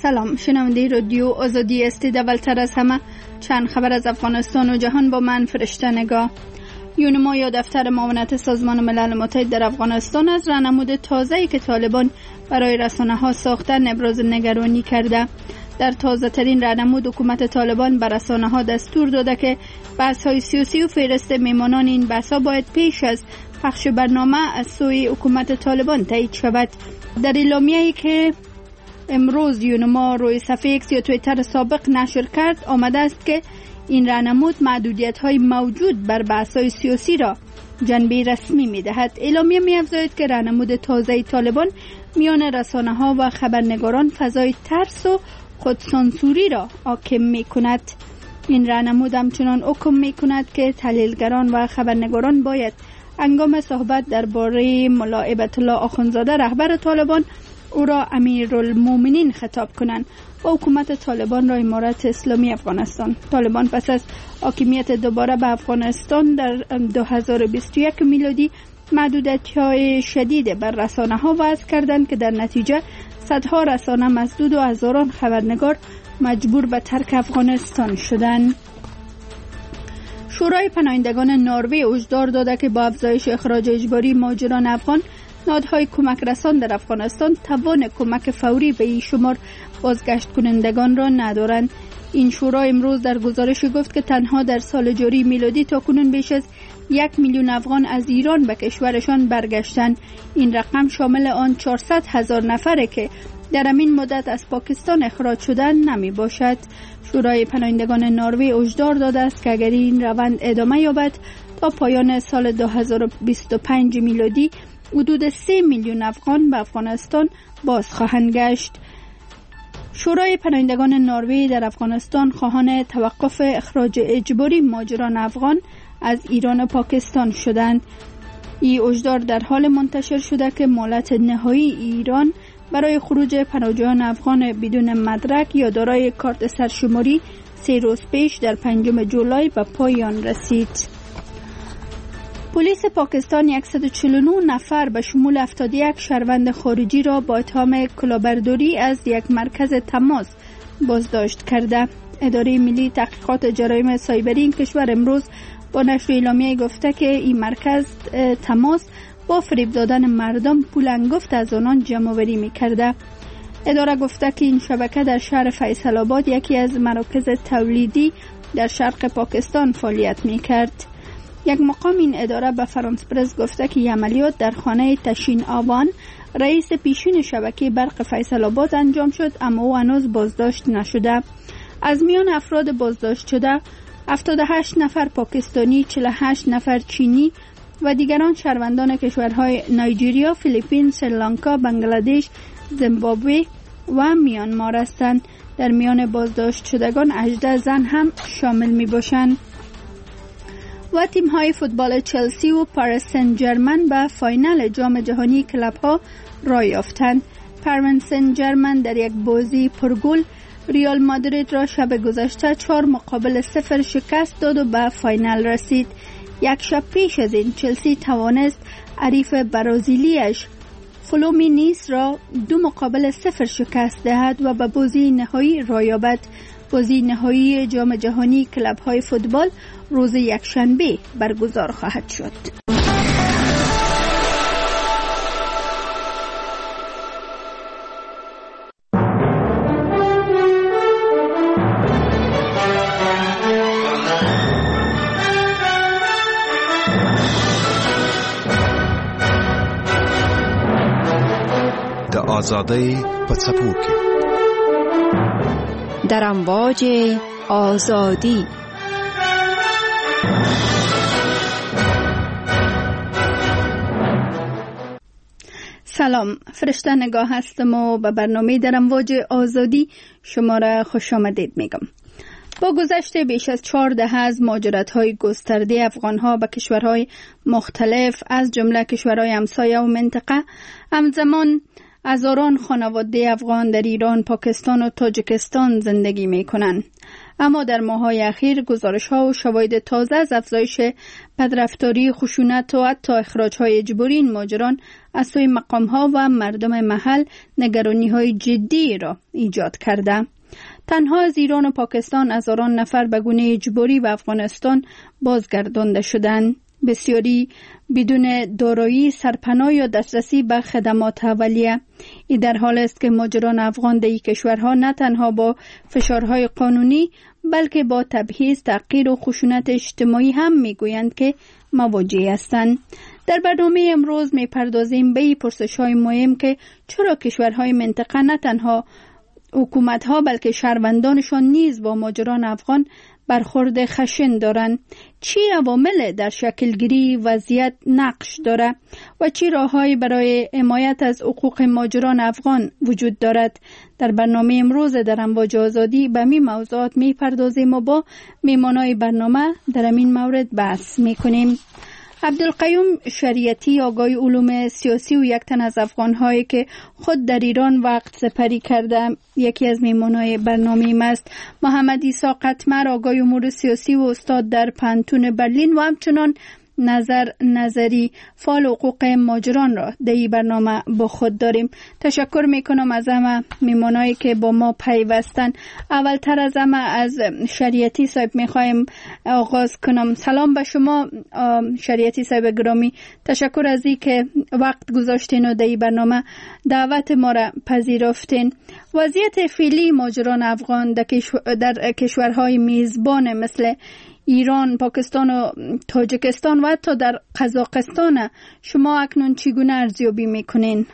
سلام، شنونده رادیو آزادی هستید. اولتر از همه چند خبر از افغانستان و جهان با من فرشته نگاه. یونما یا دفتر معاونت سازمان ملل متحد در افغانستان از راهنمود تازه‌ای که طالبان برای رسانه‌ها ساختن ابراز نگرانی کرده. در تازه ترین راهنمود حکومت طالبان بر رسانه‌ها دستور داده که بحث‌های سیاسی و فهرست میهمانان این بحث‌ها باید پیش از پخش برنامه از سوی حکومت طالبان تایید شود. در اعلامیه‌ای که امروز یونما روی صفحه ایکس یا توییتر سابق نشر کرد آمده است که این راهنمود محدودیت‌های موجود بر بحث‌های سیاسی را جنبه رسمی می‌دهد. اعلامیه می‌افزاید که راهنمود تازه طالبان میان رسانه‌ها و خبرنگاران فضای ترس و خودسانسوری را حاکم می‌کند. این راهنمود همچنان حکم می‌کند که تحلیلگران و خبرنگاران باید هنگام صحبت درباره ملا هیبت الله آخوندزاده رهبر طالبان او را امیرالمومنین خطاب کنند و حکومت طالبان را امارت اسلامی افغانستان. طالبان پس از حاکمیت دوباره به افغانستان در 2021 میلادی محدودیت‌های شدید بر رسانه‌ها وضع کردند که در نتیجه صدها رسانه مسدود و هزاران خبرنگار مجبور به ترک افغانستان شدند. شورای پناهندگان نروژ هشدار داده که با افزایش اخراج اجباری مهاجران افغان، نهادهای کمک رسان در افغانستان توان کمک فوری به این شمار بازگشت کنندگان را ندارند. این شورا امروز در گزارش گفت که تنها در سال جاری میلادی تاکنون بیش از 1 میلیون افغان از ایران به کشورشان برگشتند. این رقم شامل آن 400,000 نفره که در همین مدت از پاکستان اخراج شدن نمی باشد. شورای پناهندگان نروژ هشدار داده است که اگر این روند ادامه یابد تا پایان سال 2025 میلادی حدود 3 میلیون افغان به افغانستان باز خواهند گشت. شورای پناهندگان نروژ در افغانستان خواهان توقف اخراج اجباری مهاجران افغان از ایران و پاکستان شدند. این هشدار در حال منتشر شده که مهلت نهایی ایران برای خروج پناهجویان افغان بدون مدرک یا دارای کارت سرشماری 3 روز پیش در 5 جولای به پایان رسید. پلیس پاکستان 149 نفر به شمول 71 شهروند خارجی را با اتهام کلاهبرداری از یک مرکز تماس بازداشت کرده. اداره ملی تحقیقات جرایم سایبری این کشور امروز با نشر اعلامیه گفته که این مرکز تماس با فریب دادن مردم پول انگفت از آنان جمع‌آوری می‌کرده. اداره گفته که این شبکه در شهر فیصل آباد یکی از مراکز تولیدی در شرق پاکستان فعالیت می‌کرد. یک مقام این اداره به فرانس پرس گفته که عملیات در خانه تشین آبان رئیس پیشین شبکه برق فیصل آباد انجام شد، اما او هنوز بازداشت نشده. از میان افراد بازداشت شده 78 نفر پاکستانی، 48 نفر چینی و دیگران شهروندان کشورهای نایجریا، فیلیپین، سریلانکا، بنگلادش، زیمبابوه و میانمار هستند. در میان بازداشت شدگان 18 زن هم شامل می باشند. و تیم‌های فوتبال چلسی و پاریس سن ژرمن به فاینال جام جهانی کلب‌ها راه یافتند. پاریس سن ژرمن در یک بازی پرگل ریال مادرید را شب گذشته 4-0 شکست داد و به فاینال رسید. یک شب پیش از این چلسی توانست حریف برازیلیش فلومینیس را 2-0 شکست دهد و به بازی نهایی راه یابد. بازی نهایی جام جهانی کلب‌های فوتبال روز یکشنبه برگزار خواهد شد. د آزادی په څپو کې در امواج آزادی. سلام، فرشته نگاه هستم و به برنامه در امواج آزادی شما را خوش آمدید میگم. با گذشت بیش از 4 دهه از مهاجرت‌های گسترده افغان‌ها به کشورهای مختلف از جمله کشورهای همسایه و منطقه، همزمان هزاران خانواده افغان در ایران، پاکستان و تاجیکستان زندگی می کنند. اما در ماه‌های اخیر گزارش‌ها و شواهد تازه از افزایش بدرفتاری، خشونت و حتی اخراج‌های اجباری این مهاجران از سوی مقام‌ها و مردم محل نگرانی‌های جدی را ایجاد کرده. تنها از ایران و پاکستان هزاران نفر به گونه اجباری به افغانستان بازگردانده شدند. بسیاری بدون دارایی، سرپناه یا دسترسی به خدمات اولیه. این در حال است که مهاجران افغان در این کشورها نه تنها با فشارهای قانونی بلکه با تبعیض، تحقیر و خشونت اجتماعی هم میگویند که مواجه هستند. در برنامه امروز میپردازیم به پرسش‌های مهم که چرا کشورهای منطقه نه تنها حکومت‌ها بلکه شهروندانشان نیز با مهاجران افغان برخورد خشن دارند، چی عوامل در شکلگیری وضعیت نقش داره و چی راه‌هایی برای حمایت از حقوق مهاجران افغان وجود دارد. در برنامه امروز در امواج آزادی به می موضوعات میپردازیم و با میهمانای برنامه در این مورد بحث میکنیم. عبدالقیوم شریعتی، آگای علوم سیاسی و یک تن از افغان‌هایی که خود در ایران وقت سپری کرده، یکی از میهمانان برنامه است. محمد عیسی قطمر، آگای امور سیاسی و استاد در پانتون برلین و همچنان نظر نظری، فعال حقوق مهاجران را در این برنامه با خود داریم. تشکر میکنم از همه میهمانایی که با ما پیوستن. اولتر از همه از شریعتی صاحب میخوایم آغاز کنم. سلام به شما شریعتی صاحب گرامی، تشکر از این که وقت گذاشتین و در این برنامه دعوت ما را پذیرفتین. وضعیت فعلی مهاجران افغان در کشورهای میزبان مثل ایران، پاکستان و تاجیکستان و حتی در قزاقستان شما اکنون چگونه ارزیابی میکنین؟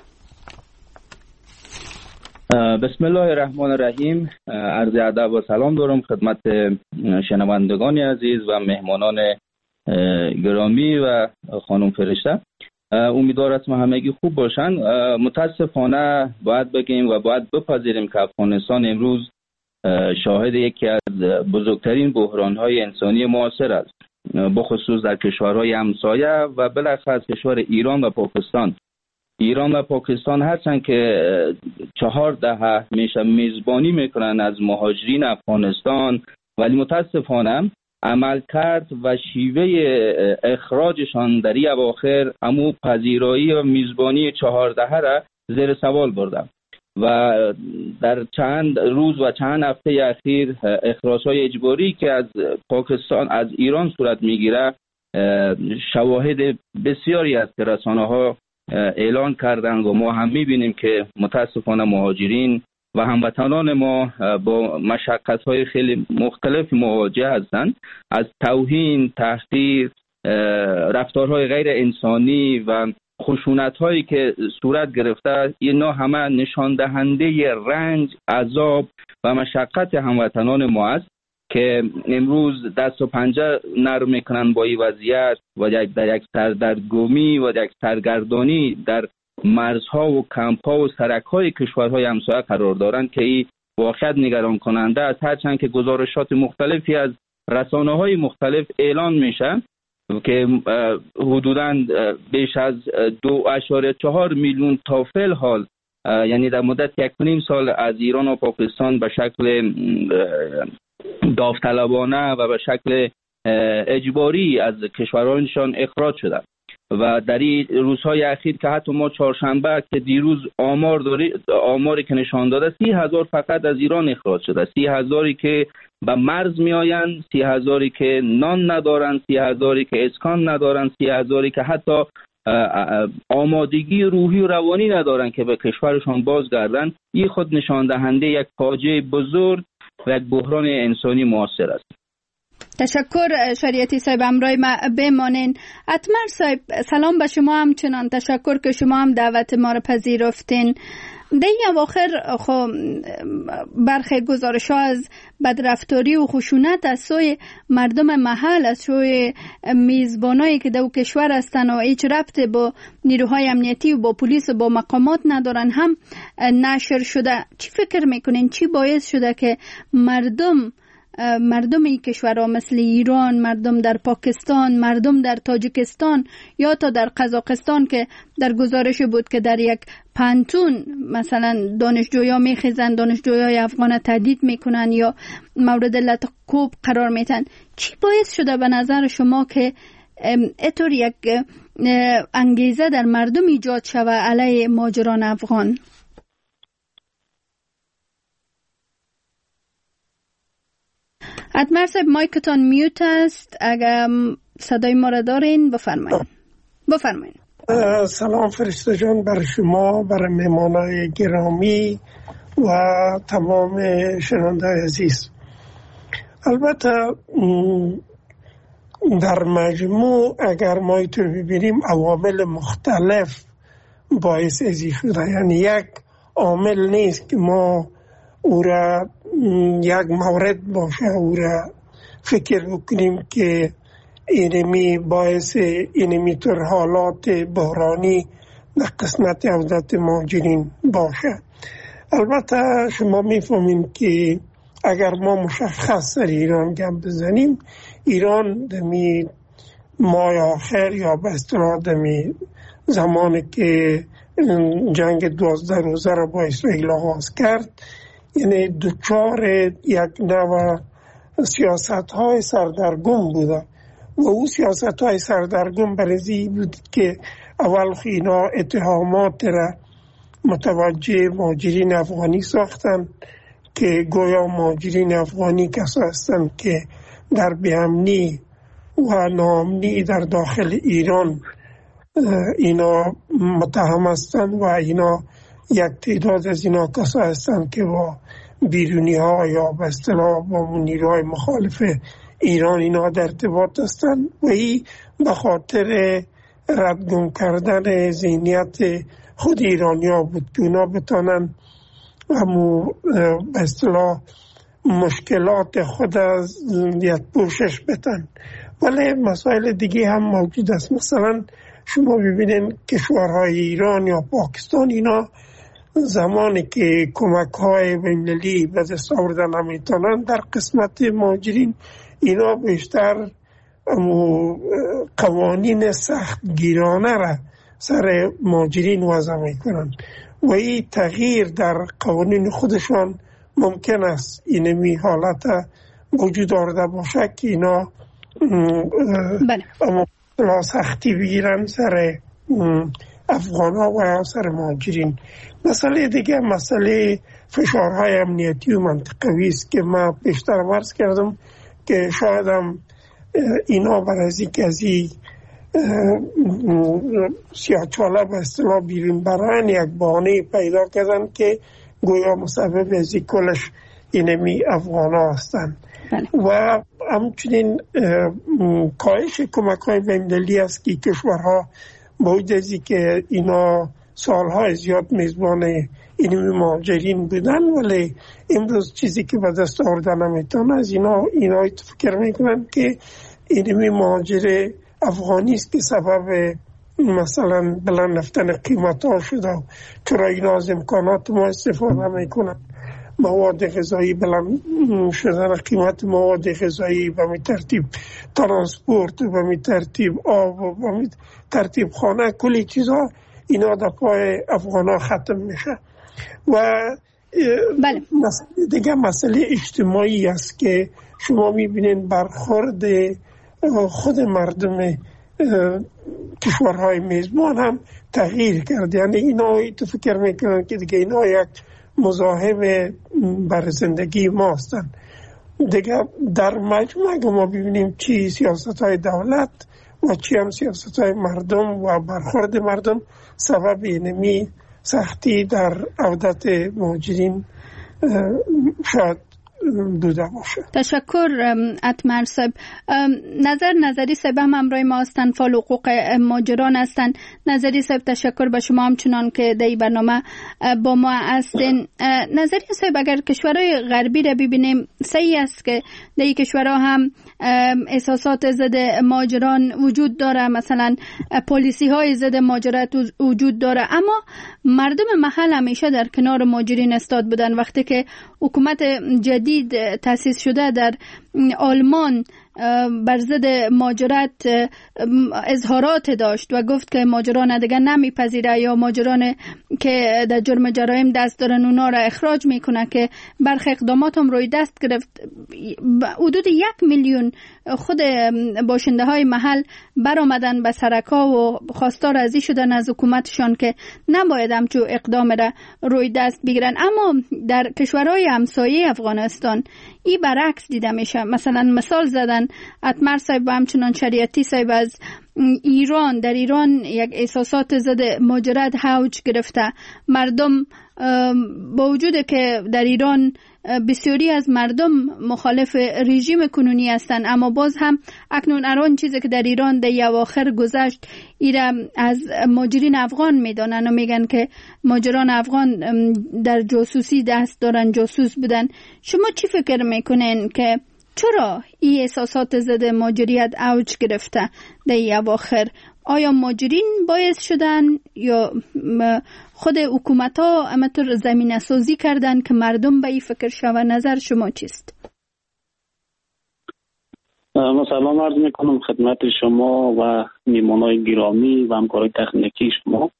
بسم الله الرحمن الرحیم. عرض ادب و سلام دارم خدمت شنوندگان عزیز و مهمانان گرامی و خانم فرشته. امیدوار هستم همگی خوب باشن. متاسفانه باید بگیم و باید بپذیریم که افغانستان امروز شاهد یکی از بزرگترین بحران‌های انسانی معاصر است، بخصوص در کشورهای همسایه و بالاخص کشور ایران و پاکستان. ایران و پاکستان هرچند که 4 دهه میشه میزبانی میکنن از مهاجرین افغانستان، ولی متاسفانه عملکرد و شیوه اخراجشان در این اواخر همو پذیرایی و میزبانی 4 دهه را زیر سوال برده و در چند روز و چند هفته اخیر اخراج‌های اجباری که از پاکستان از ایران صورت میگیره شواهد بسیاری از رسانه‌ها اعلان کردند و ما هم میبینیم که متاسفانه مهاجرین و هموطنان ما با مشقت‌های خیلی مختلف مواجه هستند، از توهین، تحقیر، رفتارهای غیر انسانی و خشونت‌هایی که صورت گرفته. اینا همه نشان دهنده رنج، عذاب و مشقت هموطنان ما است که امروز دست و پنجه نرم میکنن با این وضعیت و در یک سردرگمی و یک سرگردانی در مرزها و کمپ‌ها و سرک‌های کشورهای همسایه قرار دارند که این واقعا نگران کننده است. هرچند که گزارشات مختلفی از رسانه‌های مختلف اعلان میشه که حدوداً بیش از 2.4 میلیون تا فعل حال، یعنی در مدت 1.5 سال از ایران و پاکستان به شکل داوطلبانه و به شکل اجباری از کشورهایشان اخراج شده و در این روزهای اخیر که حتی ما چهارشنبه که دیروز آماری که نشان داده 30,000 فقط از ایران اخراج شده، 30,000 که به مرز می آیند، 30,000 که نان ندارند، 30,000 که اسکان ندارند، 30,000 که حتی آمادگی روحی و روانی ندارند که به کشورشان بازگردند. این خود نشان دهنده یک فاجعه بزرگ و یک بحران انسانی معاصر است. تشکر شریعتی صاحب، امرای ما بمانین. اتمر صاحب سلام به شما، همچنان تشکر که شما هم دعوت ما را پذیرفتین. در این اواخر برخی گزارش‌ها از بدرفتاری و خشونت از سوی مردم محل، از سوی میزبانایی که در کشور هستند و هیچ ربط با نیروهای امنیتی و با پلیس و با مقامات ندارن هم نشر شده. چی فکر میکنین چی باعث شده که مردم مردم این کشورها مثل ایران، مردم در پاکستان، مردم در تاجیکستان یا تا در قزاقستان که در گزارش بود که در یک پانتون مثلا دانشجویا میخیزن، دانشجویای افغان تهدید میکنن یا مورد لطکوب قرار میتن. چی باعث شده به نظر شما که اینطور یک انگیزه در مردم ایجاد شود علیه مهاجران افغان؟ اتمر صاحب مایکتان میوت است، اگر صدای ما را دارین بفرمایید. سلام فرشته جان بر شما، بر مهمانای گرامی و تمام شنونده عزیز. البته در مجموع اگر ما اینطور ببینیم عوامل مختلف باعث ازی شده، یعنی یک عامل نیست که ما او را یک مورد باشه او را فکر بکنیم که اینمی باعث اینمی طور حالات بحرانی در قسمت عودت مهاجرین باشه. البته شما میفهمین که اگر ما مشخص در ایران گپ بزنیم، ایران دمی ماه آخر یا به اصطلاح دمی زمانی که جنگ 12 روزه را با اسرائیل آغاز کرد، یعنی دچار یک نوع سیاست های سردرگم بوده و او سیاست های سردرگم برزی بود که اول اینا اتهامات را متوجه مهاجرین افغانی ساختن که گویا مهاجرین افغانی کسا هستند که در بی‌امنی و ناامنی در داخل ایران اینا متهم هستند و اینا یک تعداد از اینا کسا هستند که با بیرونی ها یا به اصطلاح با نیروهای مخالف ایران اینا در ارتباط هستند و این به خاطر ردگم کردن ذهنیت خود ایرانیا بود که اونا بتانن همو به اصطلاح مشکلات خود از یک پوشش بتن. ولی مسائل دیگه هم موجود است. مثلا شما ببینید کشورهای ایران یا پاکستان اینا زمانی که کمک های بین‌المللی به دست آوردن نمیتونن در قسمت مهاجرین اینا بیشتر قوانین سخت گیرانه را سر مهاجرین وضع میکنن و این تغییر در قوانین خودشان ممکن است اینمی حالت وجود آورده باشه که اینا سختی بگیرن سر افغان ها و سر مهاجرین. مسئله دیگه مسئله فشارهای امنیتی و منطقوی است که من بیشتر عرض کردم که شاید هم اینا برای که از این سیاه‌چاله به اصطلاح بیرون برن یک بهانه پیدا کردن که گویا مسبب از این کلش اینمی افغان ها هستند و همچنین کاهش کمک های بین‌المللی است که کشورها باید ازی که اینا سالهای زیاد میزبان اینمی مهاجرین بودن ولی امروز چیزی که به دست آوردن نمیتونه از اینا فکر میکنن که اینمی مهاجر افغانی است که سبب مثلا بلند رفتن قیمت ها شده، چرا اینا از امکانات ما استفاده میکنن، مواد غذایی بلند شدن قیمت مواد غذایی به می ترتیب ترانسپورت و به می ترتیب آب و به می ترتیب خانه، کلی چیزا اینا در پای افغان ها ختم میشه. و دیگه مسئله اجتماعی است که شما میبینین برخورد خود مردم کشورهای میزبان هم تغییر کرد. یعنی اینا تو فکر میکنن که دیگه اینا یک مزاحم بر زندگی ما هستن. دیگه در مجموع اگه ما ببینیم چی سیاست های دولت و چی هم سیاست های مردم و برخورد مردم سبب اینمی سختی در عودت مهاجرین شاید بوده باشه. تشکر اتمر صاحب. نظری صاحب هم همراه ما هستند، فعال حقوق مهاجران هستند. نظری صاحب تشکر به شما همچنان که در این برنامه با ما هستین. نظری صاحب اگر کشورهای غربی را ببینیم صحیح است که در این کشورها هم احساسات ضد مهاجران وجود داره، مثلا پالیسی های ضد مهاجرت وجود داره، اما مردم محل همیشه در کنار مهاجرین استاد بودن. وقتی که حکومت جدید جدید تأسیس شده در آلمان بر ضد مهاجرت اظهارات داشت و گفت که مهاجران دیگه نمیپذیره یا مهاجران که در جرم جرایم دست دارن اونا را اخراج میکنه، که برخی اقدامات هم روی دست گرفت. حدود 1 میلیون خود باشنده های محل برآمدن به سرکا و خواستار ازی شدن از حکومتشان که نباید همچون اقدام را روی دست بگیرن. اما در کشورهای همسایه افغانستان این برعکس دیده میشه. مثلا مثال زدن اتمر صاحب و همچنان شریعتی صاحب از ایران. در ایران یک احساسات ضد مهاجرت اوج گرفته. مردم با وجود که در ایران بسیاری از مردم مخالف رژیم کنونی هستند، اما باز هم اکنون اران چیزی که در ایران در اواخر گذشت ایره از مهاجرین افغان میدانن و میگن که مهاجران افغان در جاسوسی دست دارن، جاسوس بودن. شما چی فکر میکنین که چرا این احساسات ضد مهاجریت اوج گرفته در اواخر؟ آیا مهاجرین باعث شدن یا خود حکومت ها همطور زمینه سازی کردن که مردم به این فکر شوه؟ نظر شما چیست؟ سلام عرض میکنم خدمت شما و میمانای گرامی و همکارای تکنیکی شما.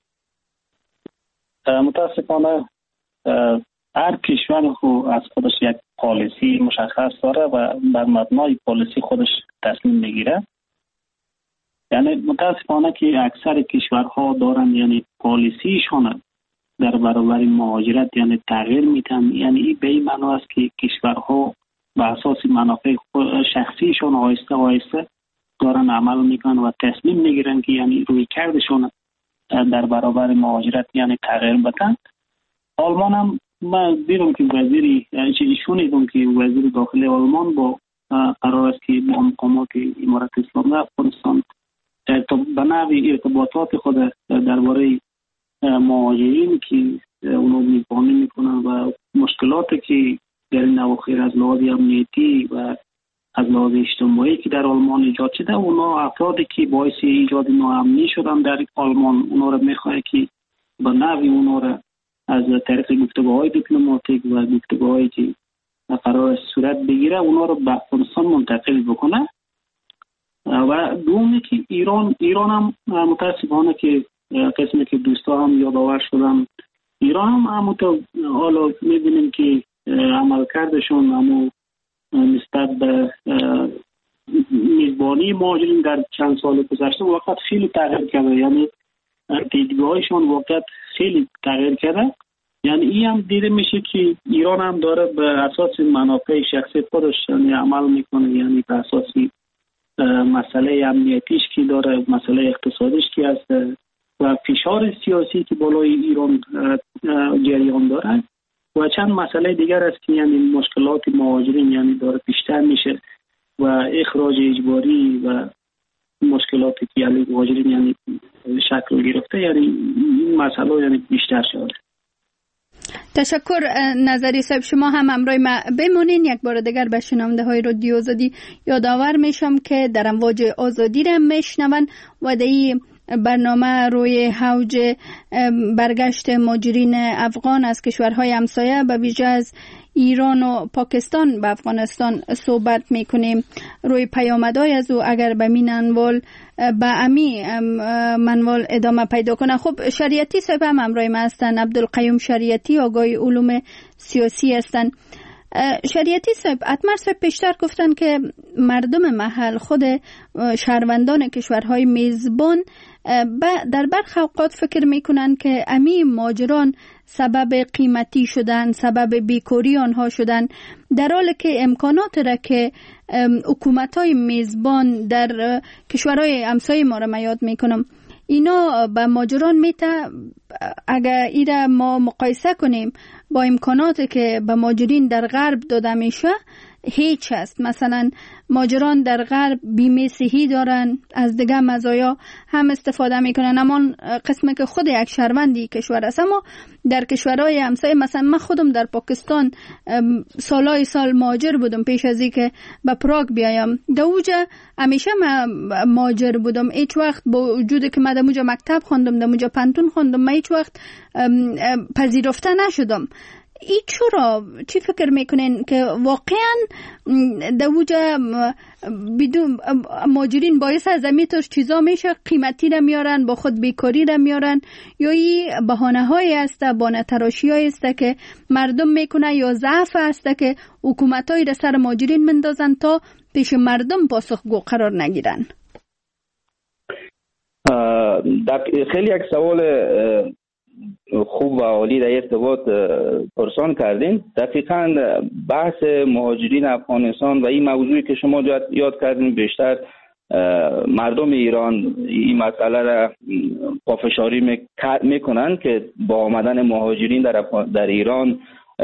متاسفانه هر کشور از خودش یک پالیسی مشخص داره و بر مبنای پالیسی خودش تصمیم میگیره. یعنی متاسفانه که اکثر کشورها دارن یعنی پالیسیشون در برابر مهاجرت یعنی تغییر میدن. یعنی این به این معنا است که کشورها به اساس منافع شخصیشون آهسته آهسته دارن عمل میکنن و تصمیم میگیرن که یعنی روی کردشون در برابر مهاجرت یعنی تغییر بدن. آلمان هم من دیدم که وزیر داخلی آلمان با قرار است که با مقامات امارت اسلامی افغانستان به نوعی ارتباطات خود درباره مهاجرین که اونو میزبانی میکنن و مشکلاتی که در این اواخر از لحاظ امنیتی و از لحاظ اجتماعی که در آلمان ایجاد شده، اونا افرادی که باعث ایجاد ناامنی شدن در آلمان اونا رو میخواد که به نوعی اونا رو از طریق گفتگوهای دیپلماتیک و گفتگوهایی که قرار صورت بگیره اونا رو به افغانستان منتقل بکنه. و دومی که ایران هم متاسفانه که قسمی که دوستا هم یادآور شدن، ایران هم همونطور حالا میبینیم که عملکردشون همون نسبت به میزبانی مهاجرین در چند سال گذشته وقت خیلی تغییر کرده. یعنی دیدگاهشون وقت خیلی تغییر کرده. یعنی این هم دیده میشه که ایران هم داره به اساس منافع شخصی خودش یعنی عمل میکنه. یعنی به اساس مسئله امنیتیش که داره، مسئله اقتصادیش که هست و فشار سیاسی که بالای ایران جریان داره و چند مسئله دیگر است که یعنی مشکلات مهاجرین یعنی داره بیشتر میشه و اخراج اجباری و مشکلاتی که یعنی مهاجرین یعنی شکل گرفته، یعنی این مسئله یعنی بیشتر شده. تشکر نظری صاحب. شما هم همراه ما بمونین. یک بار دیگر به شنونده های رادیو آزادی یادآور میشم که در امواج آزادی را میشنون و در این برنامه روی اوج برگشت مهاجرین افغان از کشورهای همسایه به ویژه از ایران و پاکستان به افغانستان صحبت میکنیم. روی پیامدهای از او اگر به منوال منوال ادامه پیدا کنه. خب شریعتی صاحب هم همراه ما هستن، عبدالقیوم شریعتی آگاه علوم سیاسی هستن. شریعتی صاحب، اتمر صاحب پیشتر گفتن که مردم محل خود شهروندان کشورهای میزبان در برخی اوقات فکر میکنن که امی مهاجران سبب قیمتی شدن، سبب بیکاری آنها شدن، در حالی که امکانات را که حکومت‌های میزبان در کشورهای همسایه ما را من یاد میکنم اینا به مهاجران میته. اگر ایره ما مقایسه کنیم با امکاناتی که به مهاجرین در غرب داده میشه هیچ است. مثلا مهاجران در غرب بیمه صحی دارن، از دیگه مزایا هم استفاده میکنن، اما قسمی که خود یک شهروندی کشور است. اما در کشورهای همسایه مثلا من خودم در پاکستان سالهای سال مهاجر بودم پیش از اینکه به پراگ بیایم. در اوجه همیشه من مهاجر بودم. هیچ وقت با وجودی که من در اوجه مکتب خواندم، در اوجه پانتون خواندم، من هیچ وقت پذیرفته نشدم. ای چرا چی فکر میکنین که واقعا دوجا بدون مهاجرین باعث از امیتر چیزا میشه قیمتی را میارن با خود بیکاری را میارن یا ای بهانه های است بهانه تراشی های است که مردم میکنه یا ضعف است که حکومت های را سر مهاجرین مندازن تا پیش مردم پاسخگو قرار نگیرن؟ خیلی یک سوال خوب و عالی در ارتباط پرسان کردین. دقیقاً بحث مهاجرین افغانستان و این موضوعی که شما یاد کردین بیشتر مردم ایران این مسئله را پافشاری میکنن که با آمدن مهاجرین در ایران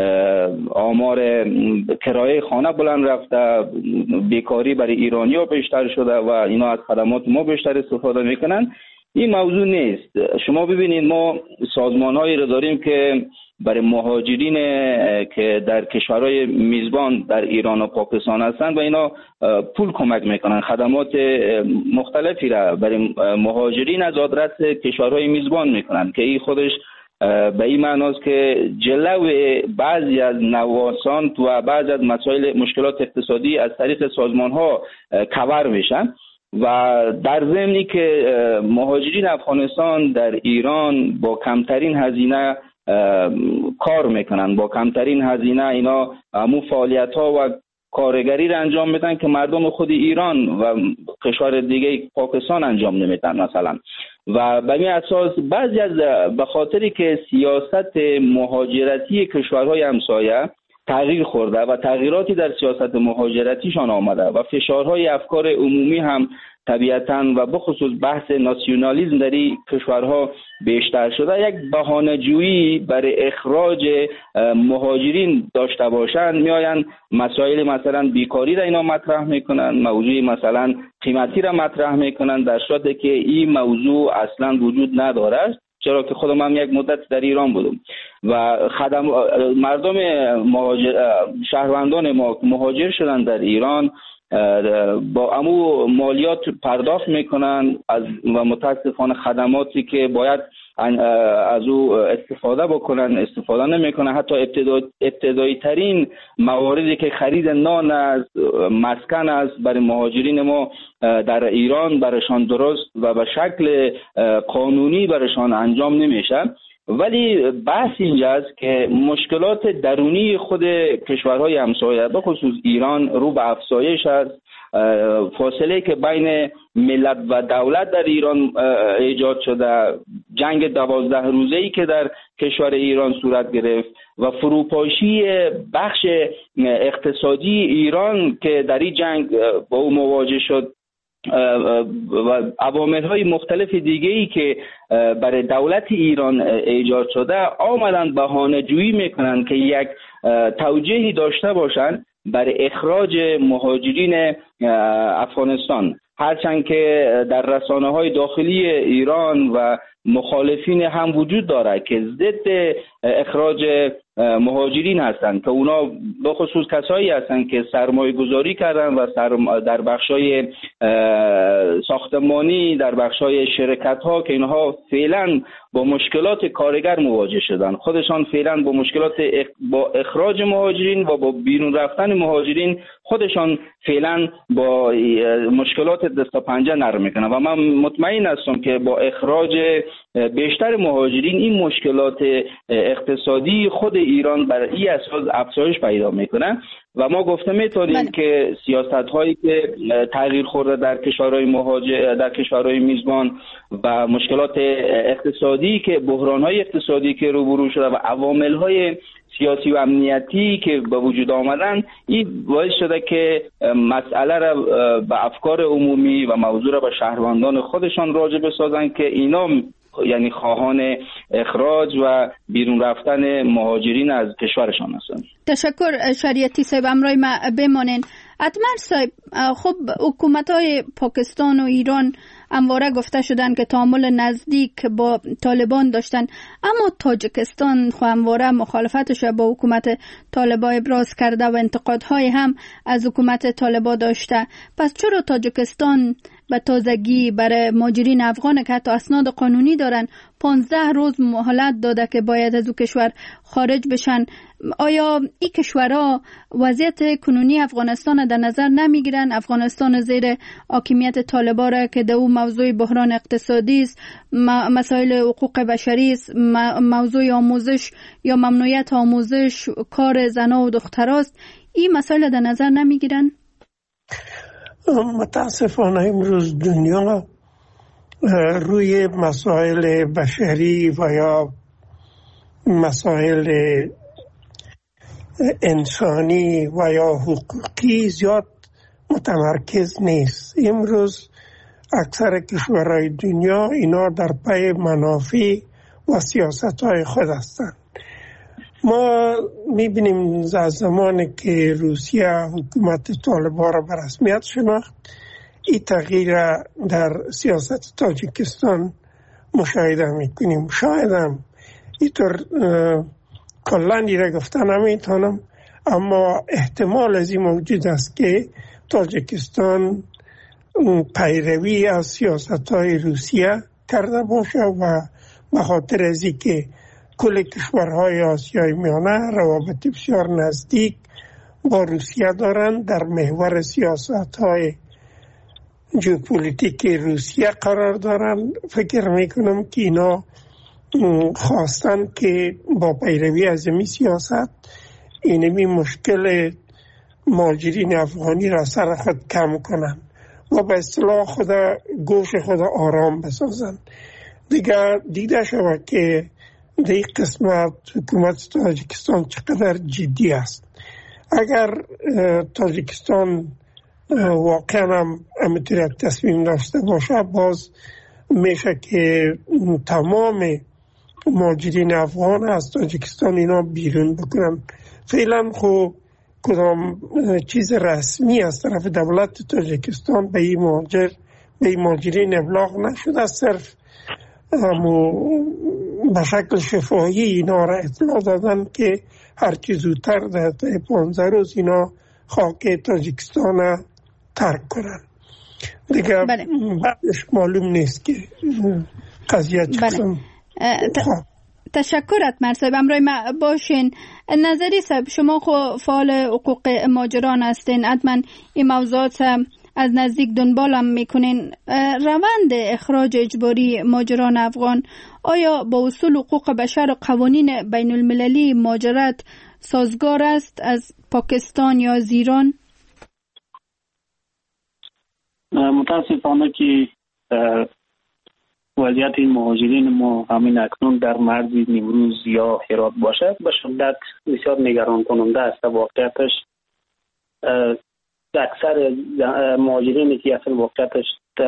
آمار کرایه خانه بلند رفته، بیکاری برای ایرانی‌ها بیشتر شده و اینا از خدمات ما بیشتر استفاده میکنن. این موضوع نیست. شما ببینید ما سازمان‌هایی را داریم که برای مهاجرین که در کشورهای میزبان در ایران و پاکستان هستند و اینا پول کمک میکنن، خدمات مختلفی را برای مهاجرین از آدرس کشورهای میزبان میکنن که این خودش به این معناست که جلو بعضی از نوسان و بعضی از مسائل مشکلات اقتصادی از طریق سازمان‌ها کور میشن و در ضمنی که مهاجرین افغانستان در ایران با کمترین هزینه کار میکنن، با کمترین هزینه اینا همون فعالیت ها و کارگری را انجام میدن که مردم خود ایران و کشور دیگه پاکستان انجام نمیدن مثلا. و به این اساس بعضی از به خاطری که سیاست مهاجرتی کشورهای همسایه تغییر خورده و تغییراتی در سیاست مهاجرتیشان آمده و فشارهای افکار عمومی هم طبیعتاً و بخصوص بحث ناسیونالیسم در این کشورها بیشتر شده، یک بهانه‌جویی برای اخراج مهاجرین داشته باشند، میآیند مسائل مثلا بیکاری را اینا مطرح میکنن، موضوع مثلا قیمتی را مطرح میکنن، در صورتی که این موضوع اصلا وجود نداره. چرا که خودم هم یک مدت در ایران بودم و مردم شهروندان ما مهاجر شدن در ایران با امو مالیات پرداخت میکنن و متاسفانه خدماتی که باید از او استفاده بکنن استفاده نمیکنن. حتی ابتدایی ترین مواردی که خرید نان است، مسکن است، برای مهاجرین ما در ایران برایشان درست و به شکل قانونی برایشان انجام نمیشه. ولی بحث اینجاست که مشکلات درونی خود کشورهای همسایه به خصوص ایران رو به افزایش است. فاصله که بین ملت و دولت در ایران ایجاد شده، جنگ 12 روزه‌ای که در کشور ایران صورت گرفت و فروپاشی بخش اقتصادی ایران که در این جنگ با او مواجه شد و عوامل‌های مختلف دیگه‌ای که برای دولت ایران ایجاد شده، آمدن بهانه‌جویی میکنن که یک توجیهی داشته باشند برای اخراج مهاجرین افغانستان، هرچند که در رسانه‌های داخلی ایران و مخالفین هم وجود داره که ضد اخراج مهاجرین هستند که اونا به خصوص کسایی هستند که سرمایه گذاری کردن و در بخشای ساختمانی، در بخشای شرکت ها که اینها فعلا با مشکلات کارگر مواجه شدن، خودشان فعلا با مشکلات با اخراج مهاجرین و با بیرون رفتن مهاجرین خودشان فعلا با مشکلات دست و پنجه نرم میکنن و من مطمئن هستم که با اخراج بیشتر مهاجرین این مشکلات اقتصادی خود ایران بر این اساس افزایش پیدا میکنه و ما گفته میتونیم که سیاست هایی که تغییر خورده در کشورهای مهاجر، در کشورهای میزبان و مشکلات اقتصادی که بحران های اقتصادی که روبرو شده و عوامل های سیاسی و امنیتی که به وجود آمدن، این باعث شده که مسئله را به افکار عمومی و موضوع را به شهروندان خودشان راجع بسازن که اینا یعنی خواهان اخراج و بیرون رفتن مهاجرین از کشورشان هستند. تشکر شریعتی صاحب، امرای ما بمانین. اتمر صاحب، خب حکومت‌های پاکستان و ایران همواره گفته شدن که تعامل نزدیک با طالبان داشتن، اما تاجیکستان خو همواره مخالفتش با حکومت طالبان ابراز کرده و انتقادهای هم از حکومت طالبان داشته. پس چرا تاجیکستان به تازگی برای مهاجرین افغان که حتی اسناد قانونی دارن 15 روز مهلت داده که باید از او کشور خارج بشن. آیا این کشورها وضعیت کنونی افغانستان در نظر نمیگیرن؟ افغانستان زیر حاکمیت طالبان را که در او موضوع بحران اقتصادی است، مسائل حقوق بشری است، موضوع آموزش یا ممنوعیت آموزش، کار زنان و دختراست، این مسائل در نظر نمیگیرن؟ متاسفانه امروز دنیا روی مسائل بشری و یا مسائل انسانی و یا حقوقی زیاد متمرکز نیست. امروز اکثر کشورهای دنیا اینا در پی منافع و سیاست‌های خود هستند. ما می‌بینیم از زمانی که روسیه حکومت طالبان را به رسمیت شناخت، این تغییر در سیاست تاجیکستان مشاهده می‌کنیم. شاید هم اینطور کلاً را گفته نمی‌تونم، اما احتمال از این موجود است که تاجیکستان پیروی از سیاست‌های روسیه کرده باشه و به خاطر از اینکه کل کشورهای آسیای میانه روابط بسیار نزدیک با روسیه دارند، در محور سیاست‌های ژئوپلیتیک روسیه قرار دارند. فکر میکنم که اینا خواستن که با پیروی از این سیاست اینمی مشکل مهاجرین افغانی را سر خود کم کنن و به اصطلاح خود گوش خود آرام بسازن. دیگه دیده شود که در این قسمت حکومت تاجیکستان چقدر جدی است. اگر تاجیکستان واقعا همینطور یک تصمیم داشته باشه، باز میشه که تمام مهاجرین افغان از تاجیکستان اینا بیرون بکنن. فعلا خب کدام چیز رسمی از طرف دولت تاجیکستان به این مهاجرین ابلاغ نشده، صرف به شکل شفاهی اینا را اطلاع دادن که هرچی زودتر در 15 روز اینا خاک تاجیکستان ترک کنن. دیگه بعدش معلوم نیست که قضیه چقدر. تشکر اتمر صاحب، همراه ما باشین. نظری صاحب، شما خو فعال حقوق مهاجران هستین، حتما این موضوعات از نزدیک دنبال هم میکنین. روند اخراج اجباری مهاجران افغان آیا با اصول حقوق بشر و قوانین بین المللی مهاجرت سازگار است از پاکستان یا از ایران؟ متاسفانه که وضعیت این مهاجرین ما همین اکنون در مرز نیمروز یا هرات باشد به شدت بسیار نگران کننده است. واقعیتش اکثر مهاجرینی که اصل واقعیتش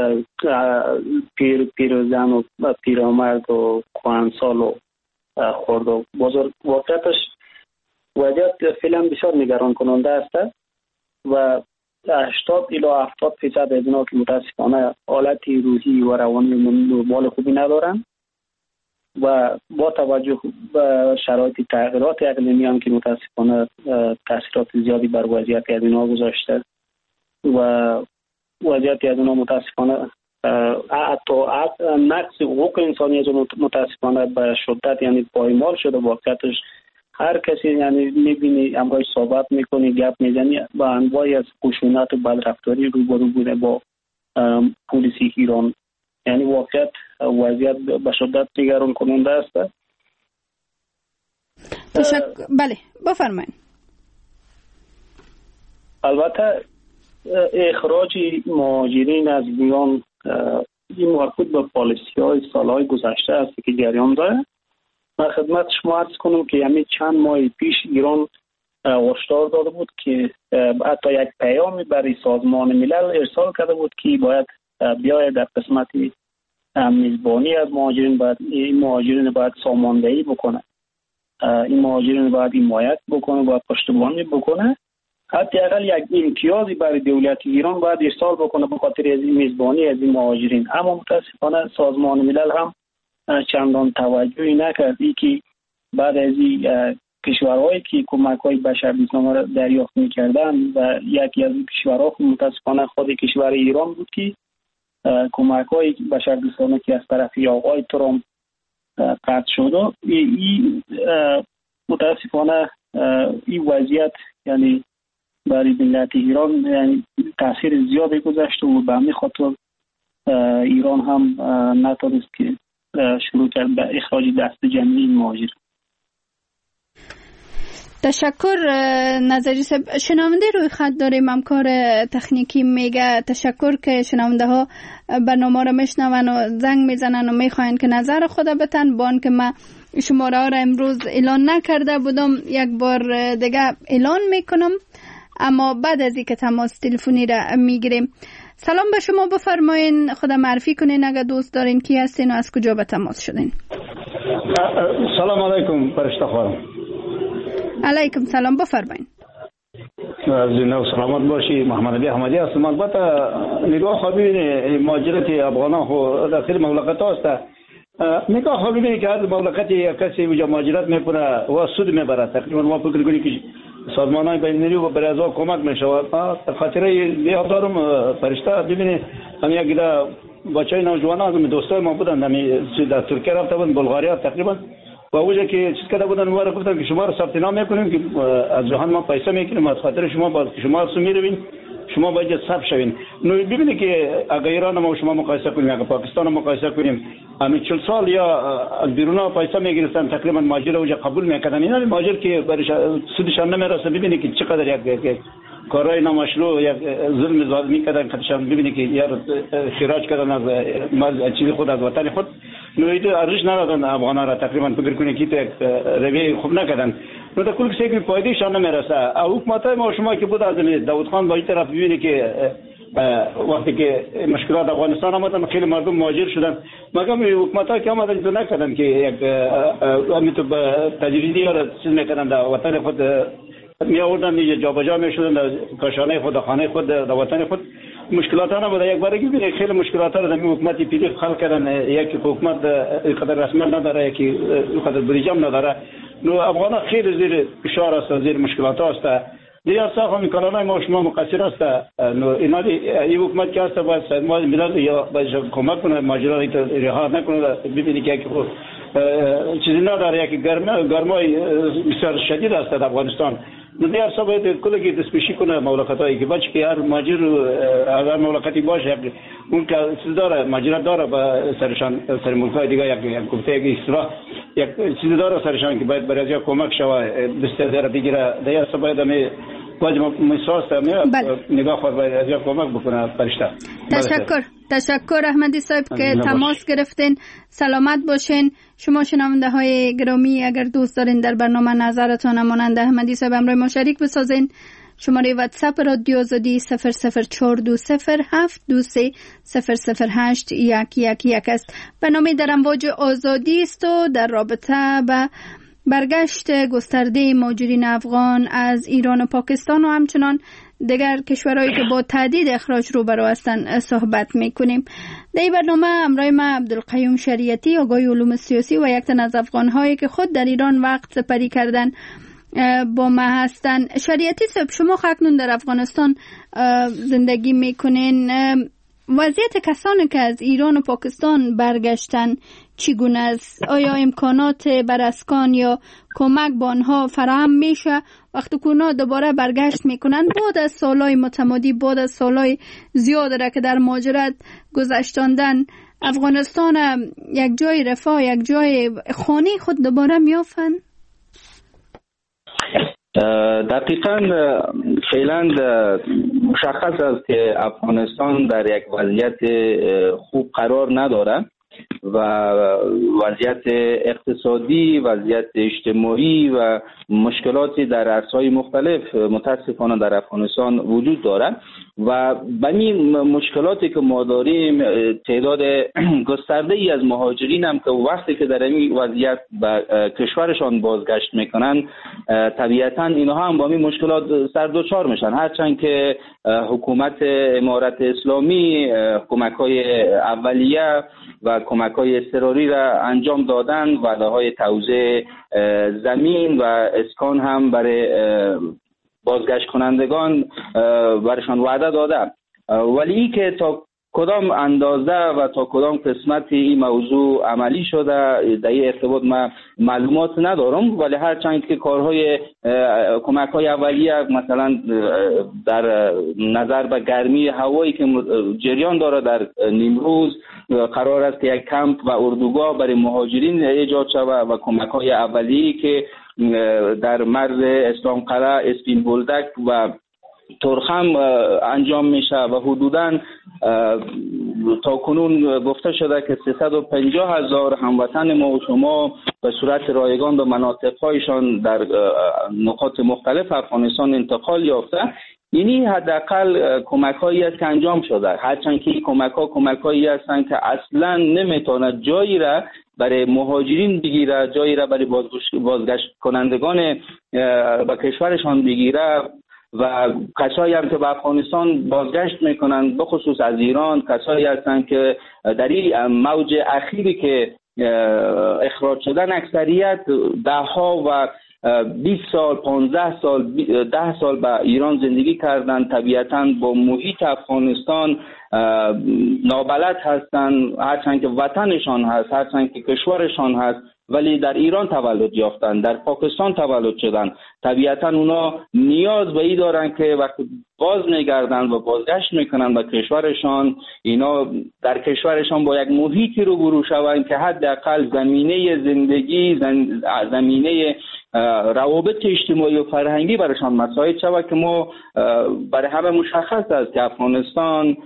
پیرزن و پیرمرد و کهنسال و خرد و بزرگ، واقعیتش وضعیت فعلا بسیار نگران کننده است و 80 الی 70% از اینا که متاسفانه حالت روحی و روانی نرمال خوبی ندارن و با توجه به شرایط تغییرات اقلیمی هم که متاسفانه تاثیرات زیادی بر وضعیت از اینا گذاشته و وضعیت از اینا متاسفانه نقص حقوق انسانی از متاسفانه به شدت یعنی پایمال شده. واقعیتش هر کسی یعنی میبینی امروز صحبت میکنی گپ میزنی با انواعی از خشونت و بدرفتاری روبرو بوده با پلیس ایران. یعنی واقعیت وضعیت به شدت نگران کننده است. بله بفرمایید. البته اخراج مهاجرین از ایران این مربوط به پالیسی‌های سالهای گذشته است که جریان داره. من خدمت شما عرض کنم که همین چند ماه پیش ایران هشدار داده بود که حتی یک پیامی برای سازمان ملل ارسال کرده بود که باید بیاید در قسمت میزبانی از مهاجرین باید این مهاجرین باید ساماندهی بکنه، این مهاجرین باید حمایت بکنه و پشتیبانی بکنه، حتی اقل یک امتیازی برای دولت ایران باید ارسال بکنه به خاطر از این میزبانی از این مهاجرین. اما متاسفانه سازمان ملل هم چندان توجهی نکردی که بعد از این کشورهایی که کمک‌های بشردوستانه را دریافت می‌کردند و یکی از این کشورها متاسفانه خود کشور ایران بود که کمک های بشردوستانه که از طرف آقای ترامپ قطع شده، این متاسفانه این وضعیت یعنی برای ملت ایران یعنی تاثیر زیادی گذاشته و به همین خاطر ایران هم نتونست که شروع کرد به اخراج دست جمعی مهاجر. تشکر نظری صاحب. شنونده روی خط داریم، همکار تکنیکی میگه تشکر که شنونده ها برنامه را میشنون و زنگ میزنن و میخواین که نظر خود بتن. با که من شماره ها را امروز اعلان نکرده بودم، یک بار دیگه اعلان میکنم، اما بعد از اینکه تماس تلفنی را میگیریم. سلام به شما، بفرمایین خود معرفی کنین اگر دوست دارین، کی هستین و از کجا به تماس شدین؟ سلام علیکم فرشته خانم. علیکم سلام، بفرمایین. از نو سلامت باشی. محمد علی احمدی هستم. البته نگاه خواه ببینید مهاجرت افغانان خو داخل مملکت هست. نگاه خواه ببینید که هر مملکت یک کسی اونجا مهاجرت میکنه و سود میبره. تقریبا ما فکر کنیم که سازمان‌های بین‌المللی و برای از کمک میشود. خاطره یاد دارم فرشته ببینید هم یک بچه‌های نوجوانان دوستای ما بودن در ترکیه رفته بودن، بلغاریا تقریبا، و اوجا که چیز کرده بودن ما را گفتن که شما را ثبت نام میکنیم که از جهان ما پیسه میکنیم از خاطر شما، باز شما سو میروین شما باید ثبت شوین. نو ببینید که اگر ایران ما و شما مقایسه کنیم، اگر پاکستان مقایسه کنیم، همین 40 سال یا از بیرون پیسه میگرفتن تقریبا مهاجر اوجا قبول میکردن. اینا مهاجر که برش سودشان نمیرسه. ببینید که چقدر یک کارهای نامشروع یک ظلم ظالمی کردن، خودشان ببینید که یار خراج کردن از چیز خود، از وطن خود. نو ایده ارزش ندادن افغانا را. تقریبا فکر کنید که یک رویه خوب نکردن. نو در کل کسی که فایدهشان نمیرسه. حکومت ما شما که بود از داود خان با این طرف ببینید که وقتی که مشکلات افغانستان آمدن خیلی مردم مهاجر شدن، مگر حکومت‌ها که آمدن تو نکردن که یک امیتو به تجریدی را چیز میکردن در وطن خود می آوردن جابجا میشدن در کاشانه خود، خانه خود، در وطن خود. مشکلات ها نبوده. یک بار که خیلی مشکلات را در حکومت پی خلق کردن. یک حکومت قدر رسمیت نداره، یکی قدر بریجم نداره. نو افغان خیلی زیر فشار است، زیر مشکلات است. دیگر ساخت میکنه ما شما مقصر است. نو اینا این حکومت که است باید ما ملت یا باید کمک کنه، ماجرا رها نکنه. ببینید که چیزی نداره، یک گرمای بسیار شدید است در افغانستان. دیگر سا باید کلگی دستپیشی کنه مملکتایی که بچه که هر ماجر هر مملکتی باشه اون که چیز داره ماجرات داره با سرشان، سر ملکای دیگه یک گفته یک اصلاح یک چیز داره سرشان که باید برای از کمک شود دسته داره بگیره. دیگر سا باید همی واجب مساست نگاه خود باید از کمک بکنه فرشته. تشکر احمدی صاحب که تماس گرفتین. سلامت باشین. شما شنونده های گرامی اگر دوست دارین در برنامه نظرتان مانند احمدی صاحب همراه ما شریک بسازین، شماره واتساپ رادیو آزادی 0042072300811 است. برنامه در امواج آزادی است و در رابطه به برگشت گسترده مهاجرین افغان از ایران و پاکستان و همچنان دیگر کشورهایی که با تهدید اخراج روبرو هستند صحبت میکنیم. در این برنامه همراه ما عبدالقیوم شریعتی، آقای علوم سیاسی و یک تن از افغان‌هایی که خود در ایران وقت سپری کردن با ما هستن. شریعتی صاحب، شما اکنون در افغانستان زندگی میکنین. وضعیت کسانی که از ایران و پاکستان برگشتن چگونه است؟ آیا امکانات بر اسکان یا کمک با آنها فراهم میشه وقتی که اونا دوباره برگشت میکنن بعد از سالهای متمادی، بعد از سالهای زیاد را که در مهاجرت گذشتاندن؟ افغانستان یک جای رفاه، یک جای خانه خود دوباره میافن؟ دقیقاً فعلا مشخص است که افغانستان در یک وضعیت خوب قرار نداره و وضعیت اقتصادی، وضعیت اجتماعی و مشکلاتی در عرصه‌های مختلف متاسفانه در افغانستان وجود دارد و به این مشکلاتی که ما داریم تعداد گسترده ای از مهاجرین هم که وقتی که در این وضعیت به کشورشان بازگشت میکنن طبیعتاً اینها هم با این مشکلات سردوچار میشن، هرچند که حکومت امارت اسلامی کمک‌های اولیه و کمک‌های اضطراری را انجام دادن، وعده‌های توزیع زمین و اسکان هم برای بازگشت کنندگان برشان وعده داده، ولی که تا کدام اندازه و تا کدام قسمت این موضوع عملی شده در این ارتباط من معلومات ندارم، ولی هرچند که کارهای کمک‌های اولیه مثلا در نظر به گرمی هوایی که جریان داره در نیمروز قرار است که یک کمپ و اردوگاه برای مهاجرین ایجاد شود و کمک‌های اولیه‌ای که در مرز اسلام قلعه، اسپین بولدک و ترخم انجام میشه و حدوداً تا کنون گفته شده که 350,000 هموطن ما و شما به صورت رایگان به مناطق‌هایشان در نقاط مختلف افغانستان انتقال یافته. اینی حداقل کمک‌هایی است که انجام شده، هرچند که این کمک‌هایی هستند که اصلاً نمیتونه جایی را برای مهاجرین بگیره، جایی را برای بازگشت کنندگان به کشورشان بگیره و کسایی هم که به افغانستان بازگشت میکنند بخصوص از ایران، کسایی هستند که در این موج اخیری که اخراج شدن اکثریت 10 و 20 سال 15 سال 10 سال به ایران زندگی کردند، طبیعتاً با محیط افغانستان نابلد هستند، هرچند که وطنشان هست، هرچند که کشورشان هست، ولی در ایران تولد یافتن، در پاکستان تولد شدن. طبیعتا اونا نیاز به این دارن که وقتی باز میگردن و بازگشت میکنن به کشورشان، اینا در کشورشان با یک محیطی روبرو شوند که حداقل زمینه زندگی، زمینه روابط اجتماعی و فرهنگی برایشان مساعد شود که ما برای همه مشخص است که افغانستان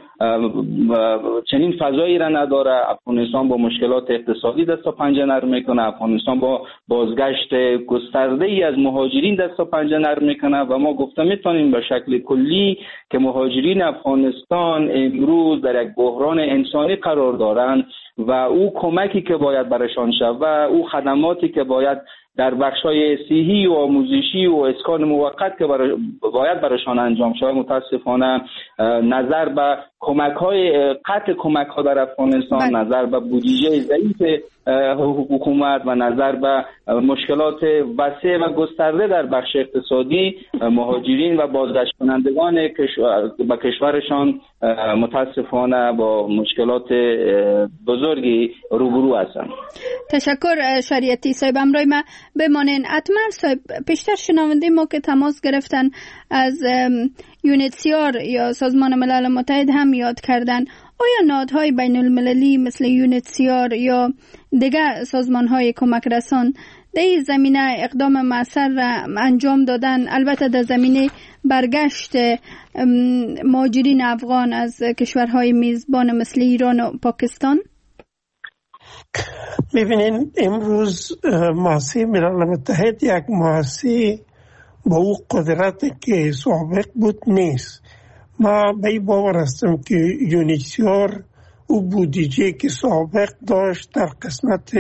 چنین فضایی را نداره. افغانستان با مشکلات اقتصادی دست و پنجه نرم میکنه، افغانستان با بازگشت گسترده ای از مهاجرین دست و پنجه نرم میکنه و ما گفته میتونیم به شکل کلی که مهاجرین افغانستان امروز در یک بحران انسانی قرار دارند و او کمکی که باید برایشان شود، او خدماتی که باید در بخش‌های صحی و آموزشی و اسکان موقت که باید برایشان انجام شود، متاسفانه نظر به کمک‌های قطع کمک‌ها در افغانستان، نظر به بودجه ضعیف حکومت و نظر به مشکلات وسیع و گسترده در بخش اقتصادی، مهاجرین و بازگشت کنندگان به کشورشان متاسفانه با مشکلات بزرگی روبرو هستند. تشکر شریعتی صاحب. امروز ما بمانین. اتمر صاحب، پیشتر شنونده ما که تماس گرفتن از یونیتسیار یا سازمان ملل متحد هم یاد کردن. آیا نهادهای بین المللی مثل یونیتسیار یا دیگر سازمان‌های کمک رسان در این زمینه اقدام مؤثر را انجام دادن، البته در زمینه برگشت مهاجرین افغان از کشورهای میزبان مثل ایران و پاکستان؟ ببینین، امروز مؤسسه ملل متحد یک مؤسسه با او قدرت که سابق بود نیست. ما به این باور هستم که یونیسیار او بودجه که سابق داشت در قسمت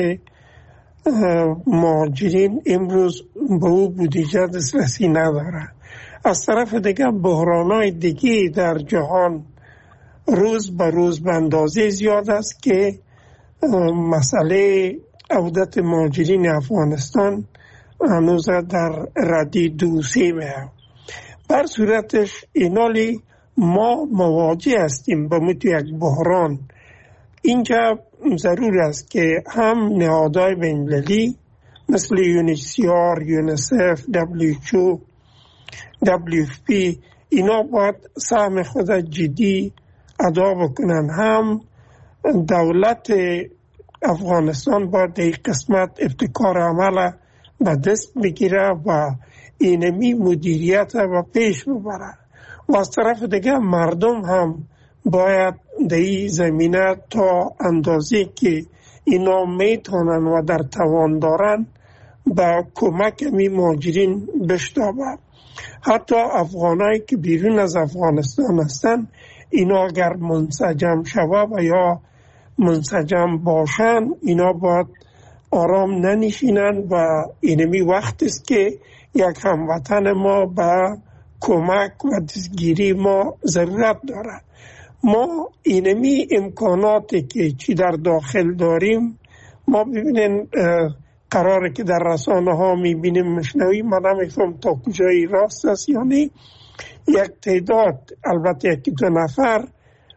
مهاجرین امروز به او بودجه دسترسی نداره. از طرف دیگه بحران‌های دیگه در جهان روز به روز به اندازه زیاد است که مسئله عودت مهاجرین افغانستان هنوز در ردی 2-3 میه. بر صورتش اینالی ما مواجه هستیم با یک بحران. اینجا ضرور است که هم نهادهای بین‌المللی مثل یونیسیار، یونیسف، WHO، WFP اینا باید سهم خود جدی ادا بکنن. هم دولت افغانستان باید در قسمت ابتکار عمل به دست بگیره و اینمی مدیریت و پیش ببره و از طرف دیگه مردم هم باید در این زمینه تا اندازه که اینا میتونن و در توان دارن به کمک می مهاجرین بشتابه. حتی افغانایی که بیرون از افغانستان هستن، اینا اگر منسجم شوه و یا منسجم باشن، اینا باید آرام ننشینن و اینمی وقت است که یک هموطن ما به کمک و دستگیری ما ضرورت داره. ما اینمی امکاناتی که چی در داخل داریم، ما ببینین قراره که در رسانه ها میبینیم مشنوی، من نمیفهم تا کجایی راست است. یعنی یک تعداد، البته 1-2 نفر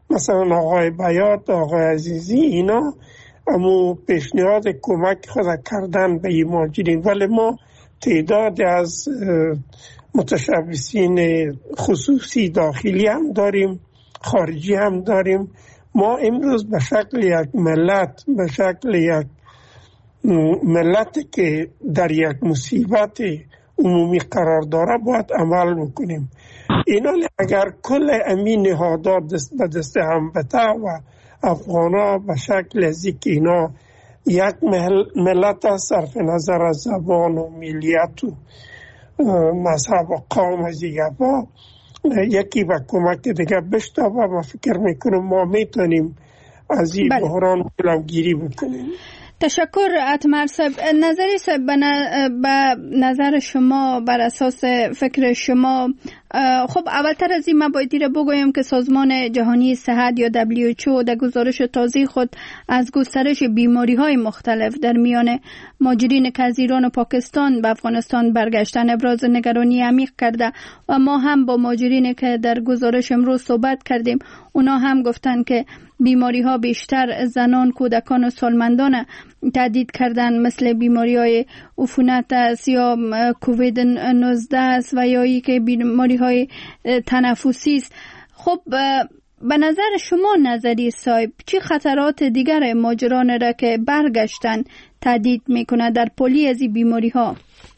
مثلا آقای بیات، آقای عزیزی، اینا امو پیشنهاد کمک خود کردن به این مهاجرین، ولی ما تعداد از متشبثین خصوصی داخلی هم داریم، خارجی هم داریم. ما امروز به شکل یک ملت، به شکل یک ملت که در یک مصیبت عمومی قرار داره باید عمل بکنیم. اینا اگر کل امین نهادات دست به دست هم بته و افغانا به شکل از که اینا یک ملت از صرف نظر از زبان و ملیت و مذهب و قوم از دیگه با یکی به کمک دیگه بشتابه و فکر میکنم ما میتونیم از این بحران جلوگیری بکنیم. تشکر اتمر صاحب. نظری صاحب به نظر شما، بر اساس فکر شما، خب اولتر از این من باید را بگویم که سازمان جهانی صحت یا WHO در گزارش تازه خود از گسترش بیماری های مختلف در میان مهاجرین که از ایران و پاکستان به افغانستان برگشتن ابراز نگرانی عمیق کرده و ما هم با مهاجرین که در گزارش امروز صحبت کردیم اونا هم گفتن که بیماری ها بیشتر زنان، کودکان و سالمندان تهدید کردن، مثل بیماری های عفونت است یا کووید 19 است و یا ای که بیماری های تنفسی است. خب به نظر شما نظری صاحب چی خطرات دیگر مهاجران را که برگشتن تهدید میکنه در پلی از این بیماری ها؟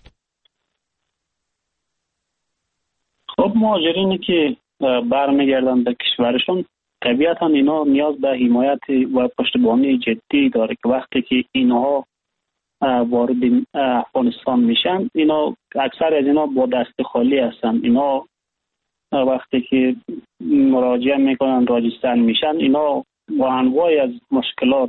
خب مهاجرینی که برمیگردن به کشورشون طبیعتا اینا نیاز به حمایت و پشتیبانی جدی داره که وقتی که اینها وارد افغانستان میشن، اینا اکثر از اینا با دست خالی هستن. اینا وقتی که مراجعه میکنن، راجستان میشن، اینا با انواع از مشکلات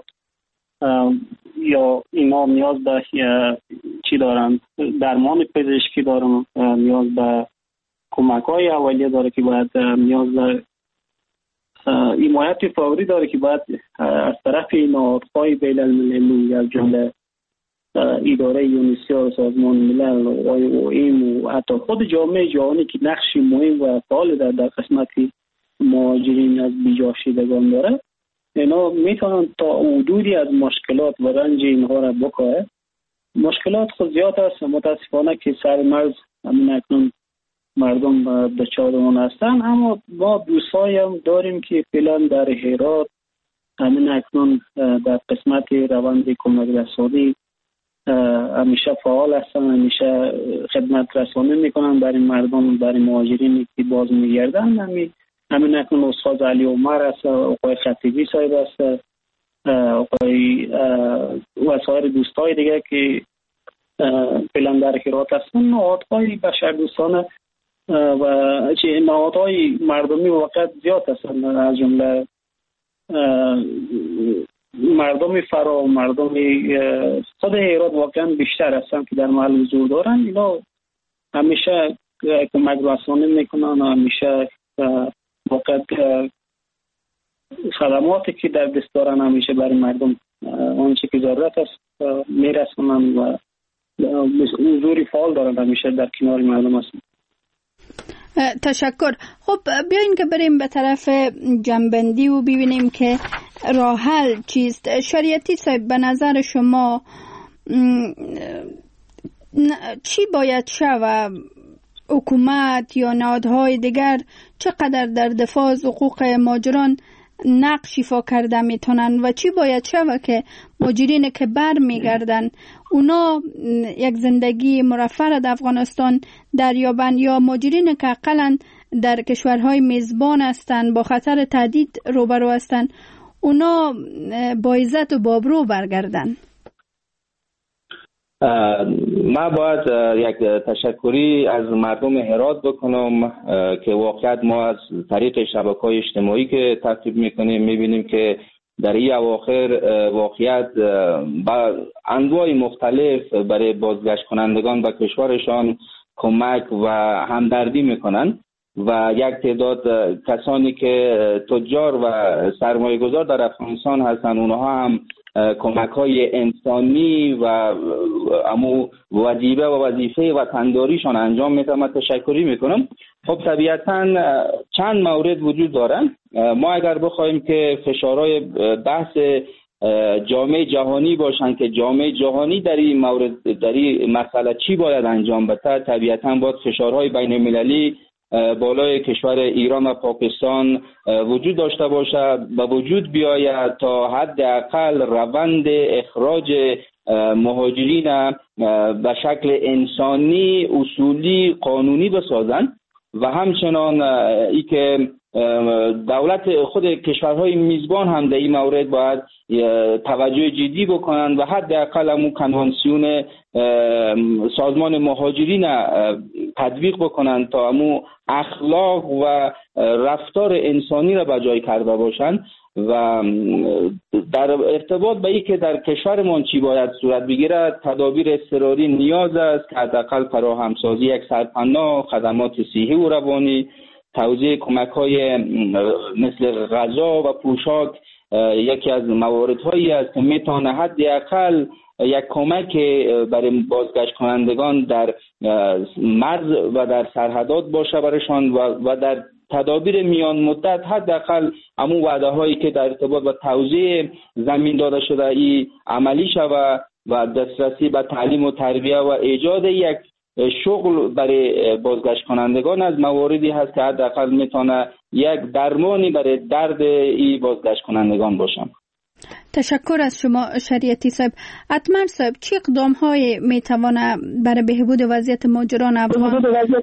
یا اینا نیاز به چی دارن، درمان پزشکی دارن، نیاز به کمک های اولیه داره که باید نیاز به حمایت فوری داره که باید از طرف نهادهای بین المللی از جمله اداره یونیسف، سازمان ملل و OIM و حتی خود جامعه جهانی که نقشی مهم و فعال در قسمت مهاجرین از بیجا شدگان داره، اینا میتونن تا حدودی از مشکلات و رنج اینها را بکاهه. مشکلات خود زیاد است متاسفانه که سر مرز همین اکنون مردم دچار اون هستن، اما ما دوستایی هم داریم که فعلا در هرات همین اکنون در قسمت روند کمک رسانی همیشه فعال هستن، همیشه خدمت رسانی میکنن برای مردم، برای مهاجرینی که باز میگردن. همین اکنون استاد علی عمر هست، آقای خطیبی صاحب هست، آقای وسایر دوستای دیگه که فعلا در هرات هستن. نهادهای بشردوستانه و نهادهای مردمی واقعا زیاد هستن، از جمله مردم فرا و مردم خود هرات واقعا بیشتر هستن که در محل حضور دارن. اینا همیشه کمک رسانی میکنن، همیشه واقعا خدماتی که در دست دارن همیشه برای مردم آنچه که ضرورت است میرسونن و حضوری فعال دارن، همیشه در کنار مردم هستن. تشکر. خب بیاین که بریم به طرف جنبندی و ببینیم که راه حل چیست. شریعتی صاحب به نظر شما چی باید شود؟ حکومت یا نهادهای دیگر چقدر در دفاع از حقوق مهاجران نقش ایفا کرده میتونن و چی باید شود که مهاجرین که بر میگردن اونا یک زندگی مرفه در افغانستان دریابن، یا مهاجرین که اقلا در کشورهای میزبان هستند با خطر تهدید روبرو هستند اونا با عزت و بابرو برگردن؟ ما باید یک تشکری از مردم هرات بکنم که واقعیت ما از طریق شبکه‌های اجتماعی که تعقیب میکنیم میبینیم که در این اواخر واقعیت با انواع مختلف برای بازگشت کنندگان به کشورشان کمک و همدردی میکنن و یک تعداد کسانی که تجار و سرمایه گذار در افغانستان هستند اونها هم کمک‌های انسانی و امو وظیفه وطنداریشان انجام میدم. تشکری میکنم. خب طبیعتاً چند مورد وجود دارن. ما اگر بخوایم که فشارهای بحث جامعه جهانی باشن که جامعه جهانی در این مورد در این مسئله چی باید انجام بده، طبیعتاً باید فشارهای بین المللی بالای کشور ایران و پاکستان وجود داشته باشه و وجود بیاید تا حداقل روند اخراج مهاجرین به شکل انسانی اصولی قانونی بسازن و همچنان ای که دولت خود کشورهای میزبان هم در این مورد باید توجه جدی بکنند و حداقل همون کنوانسیون سازمان مهاجرین تطبیق بکنند تا همون اخلاق و رفتار انسانی را بجای کرده باشند. و در ارتباط به اینکه در کشورمان چی باید صورت بگیرد، تدابیر اضطراری نیاز است که حداقل فراهمسازی یک سرپناه، خدمات صحی و روانی، توزیع کمک‌های مثل غذا و پوشاک یکی از مواردهایی است که میتونه حداقل یک کمک برای بازگشت کنندگان در مرز و در سرحدات باشه برشان و در تدابیر میان مدت حداقل همون وعده هایی که در ارتباط با توزیع زمین داده شده ای عملی شود و دسترسی به تعلیم و تربیه و ایجاد یک شغل برای بازگشت کنندگان از مواردی هست که حداقل میتونه یک درمانی برای درد ای بازگشت کنندگان باشن. تشکر از شما شریعتی صاحب. اتمر صاحب، چه اقدام های میتونه برای بهبود وضعیت مهاجران افغان؟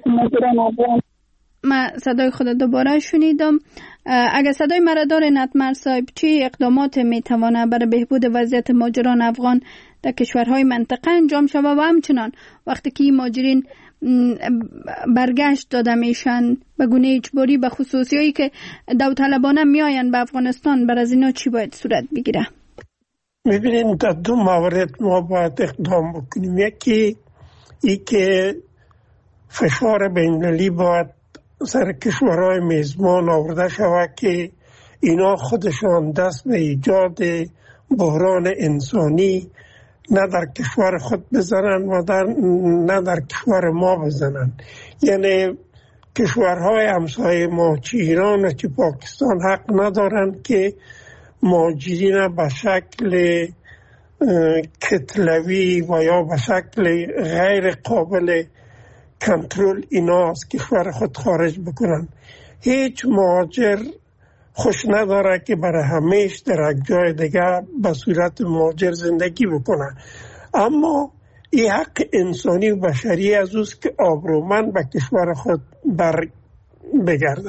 من صدای خود دوباره شنیدم. اگر صدای مرا دارین اتمر صاحب، چه اقدامات میتونه برای بهبود وضعیت مهاجران افغان در کشورهای منطقه انجام شود و همچنان وقتی که مهاجرین برگشت داده میشن به گونه اجباری به خصوصیایی که داوطلبانه میآیند به افغانستان، بر از اینا چی باید صورت بگیره؟ میبینید در دو مورد ما باید اقدام بکنیم. یکی ای که فشار بین‌المللی باید سر کشورهای میزبان آورده شود که اینا خودشان دست به ایجاد بحران انسانی نه در کشور خود بزنن و نه در کشور ما بزنن. یعنی کشورهای همسایه ما چه ایران و چه پاکستان حق ندارن که مهاجرین به شکل کتلوی و یا به شکل غیر قابل کنترل اینا از کشور خود خارج بکنن. هیچ مهاجر خوش نداره که برای همیش در یک جای دیگه به صورت مهاجر زندگی بکنه، اما این حق انسانی و بشری از اوست که آبرومند به کشور خود بگرده.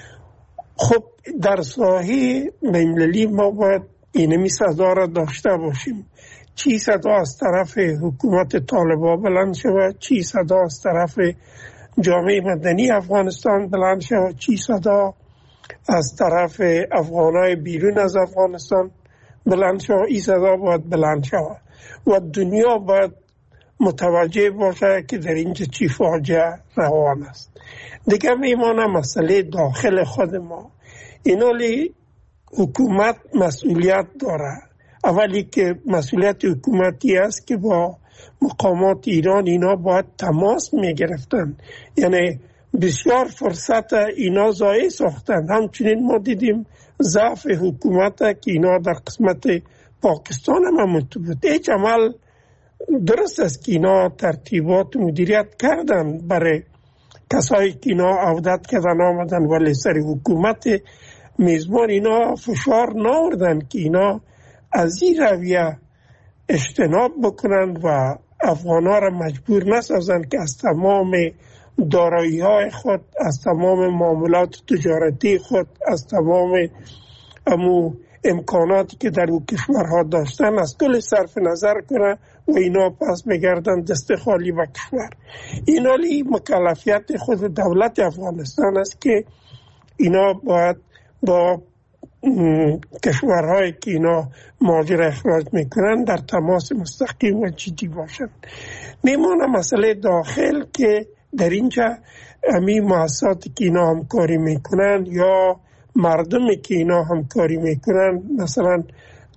خب در ساحه بین‌المللی ما باید اینمی صدا را داشته باشیم. چی صدا از طرف حکومت طالبان بلند شود، چی صدا از طرف جامعه مدنی افغانستان بلند شود، چی صدا از طرف افغانای بیرون از افغانستان بلند شود. این صدا باید بلند شود و دنیا باید متوجه باشه که در اینجا چی فاجعه روان است. دیگه میمانه مسئله داخل خود ما. اینالی حکومت مسئولیت داره. اولی که مسئولیت حکومتی است که با مقامات ایران اینا باید تماس میگرفتن. یعنی بسیار فرصت اینا ضایع ساختن. همچنین ما دیدیم ضعف حکومت که اینا در قسمت پاکستان هم بود. هیچ عمل درست است که اینا ترتیبات مدیریت کردن برای کسایی که اینا عودت کردن آمدن، ولی سر حکومت میزبان اینا فشار ناوردن که اینا از این رویه اجتناب بکنند و افغانا را مجبور نسازند که از تمام دارایی های خود، از تمام معاملات تجارتی خود، از تمام امکاناتی که در او کشورها داشتن از کل صرف نظر کنه و اینا پس بگردن دست خالی به کشور. اینالی مکلفیت خود دولت افغانستان است که اینا باید با کشورهایی که اینا مهاجر اخراج میکنن در تماس مستقیم و جدی باشن. میمونه مسئله داخل که در اینجا همین مؤسساتی که اینا همکاری میکنن یا مردمی که اینا همکاری میکنن، مثلا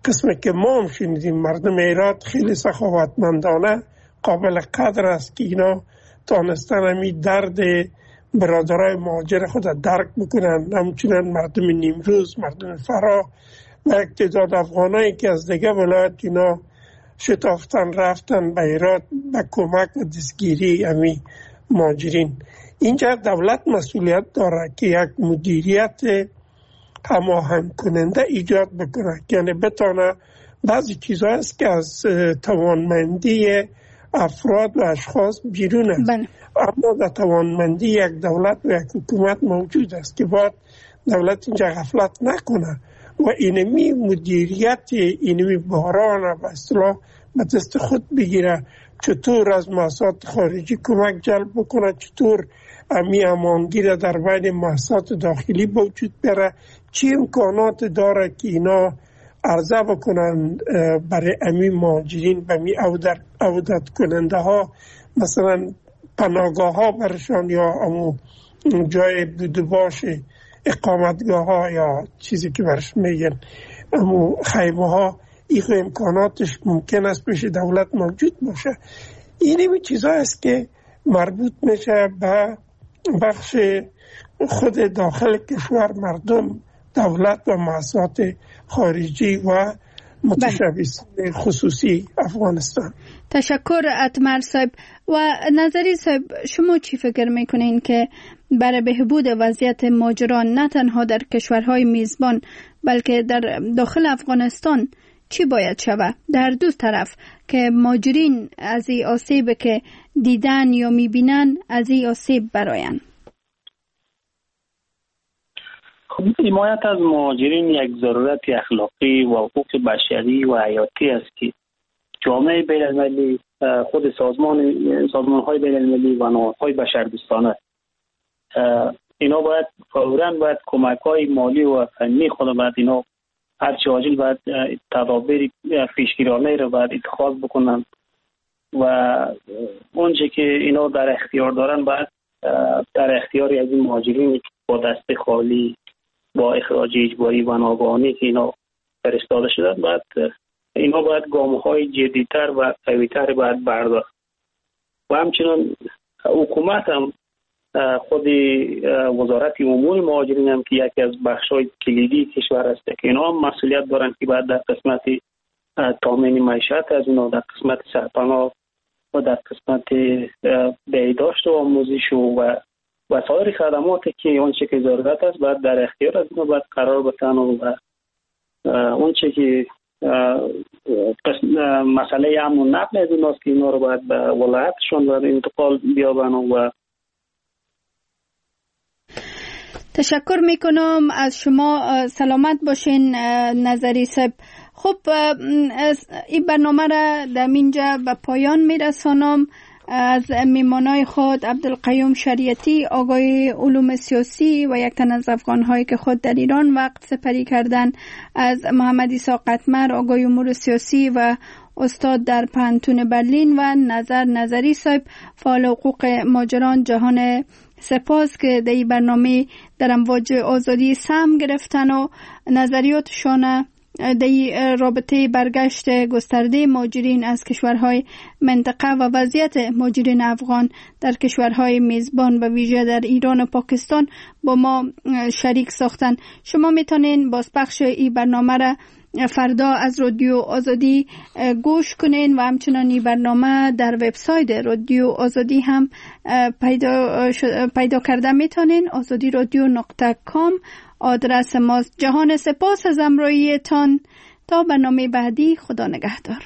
قسمی که ما هم شنیدیم مردم هرات خیلی سخاوتمندانه قابل قدر است که اینا تانستن همی درد برادرای مهاجر خود درک بکنن. همچنین مردم نیمروز، مردم فرا و یک تعداد افغانایی که از دیگه ولایت اینا شتافتن رفتن به هرات به کمک و دستگیری همی مهاجرین. اینجا دولت مسئولیت داره که یک مدیریت هماهنگ کننده ایجاد بکنه، یعنی بتونه بعضی چیزها است که از توانمندی افراد و اشخاص بیرونه. اما در توانمندی یک دولت و یک حکومت موجود است که باید دولت اینجا غفلت نکنه و اینمی مدیریت اینمی بحران به اصطلاح به دست خود بگیره. چطور از مؤسسات خارجی کمک جلب بکنه، چطور امی امانگیر در بین مؤسسات داخلی وجود بره، چی امکانات داره که اینا عرضه بکنن برای امی مهاجرین به می عودت کننده ها، مثلا پناهگاه ها برشان یا امو جای بوده باشه اقامتگاه ها یا چیزی که برش میگن امو خیمه ها، این امکاناتش ممکن است بشه دولت موجود باشه. اینمی چیزا است که مربوط میشه به بخش خود داخل کشور، مردم، دولت و مؤسسات خارجی و متشبثین خصوصی افغانستان. تشکر اتمر صاحب. و نظری صاحب، شما چی فکر میکنین که برای بهبود وضعیت مهاجران نه تنها در کشورهای میزبان بلکه در داخل افغانستان چی باید شود در دو طرف که مهاجرین از این آسیب که دیدن یا میبینن از این آسیب براین؟ خب حمایت از مهاجرین یک ضرورت اخلاقی و حقوق بشری و حیاتی است که جامعه بین‌المللی، خود سازمان‌های بین‌المللی و نهادهای بشردوستانه اینا باید فوراً کمک‌های مالی و فنی خود باید اینا هرچه عاجل باید تدابیر پیشگیرانه رو باید اتخاذ بکنن و اونچه که اینا در اختیار دارن باید در اختیار از این مهاجرین با دست خالی با اخراج اجباری و ناگهانی که اینا فرستاده شدن اینا باید گام‌های جدی‌تر و قوی‌تر باید برداشت و همچنین حکومت هم خود وزارت امور مهاجرین هم که یکی از بخش‌های کلیدی کشور است که اینا هم مسئولیت دارن که باید در قسمت تامین معیشت از اینا، در قسمت سرپناه و در قسمت بهداشت و آموزش و سایر خدماتی که اونچه که ضرورت است باید در اختیار از اینا باید قرار بدن و اونچه که مسئله امن و نقل از ایناست که اینا رو باید به ولایتشون باید انتقال بیابن و تشکر میکنم از شما. سلامت باشین نظری صاحب. خب این برنامه را در اینجا به پایان میرسانم. از میمانای خود عبدالقیوم شریعتی، آقای علوم سیاسی و یک تن از افغان‌هایی که خود در ایران وقت سپری کردن، از محمد عیسی قطمر، آقای امور سیاسی و استاد در پانتون برلین و نظری صاحب فعال حقوق مهاجران جهان، سپاس که در این برنامه در امواج آزادی سهم گرفتن و نظریاتشان در رابطه برگشت گسترده مهاجرین از کشورهای منطقه و وضعیت مهاجرین افغان در کشورهای میزبان و ویژه در ایران و پاکستان با ما شریک ساختن. شما میتونین بازپخش این برنامه را فردا از رادیو آزادی گوش کنین و همچنان این برنامه در وبسایت رادیو آزادی هم پیدا کرده میتونین. azadiradio.com آدرس ماست. جهان سپاس از همراهیتان. تا برنامه بعدی، خدا نگهدار.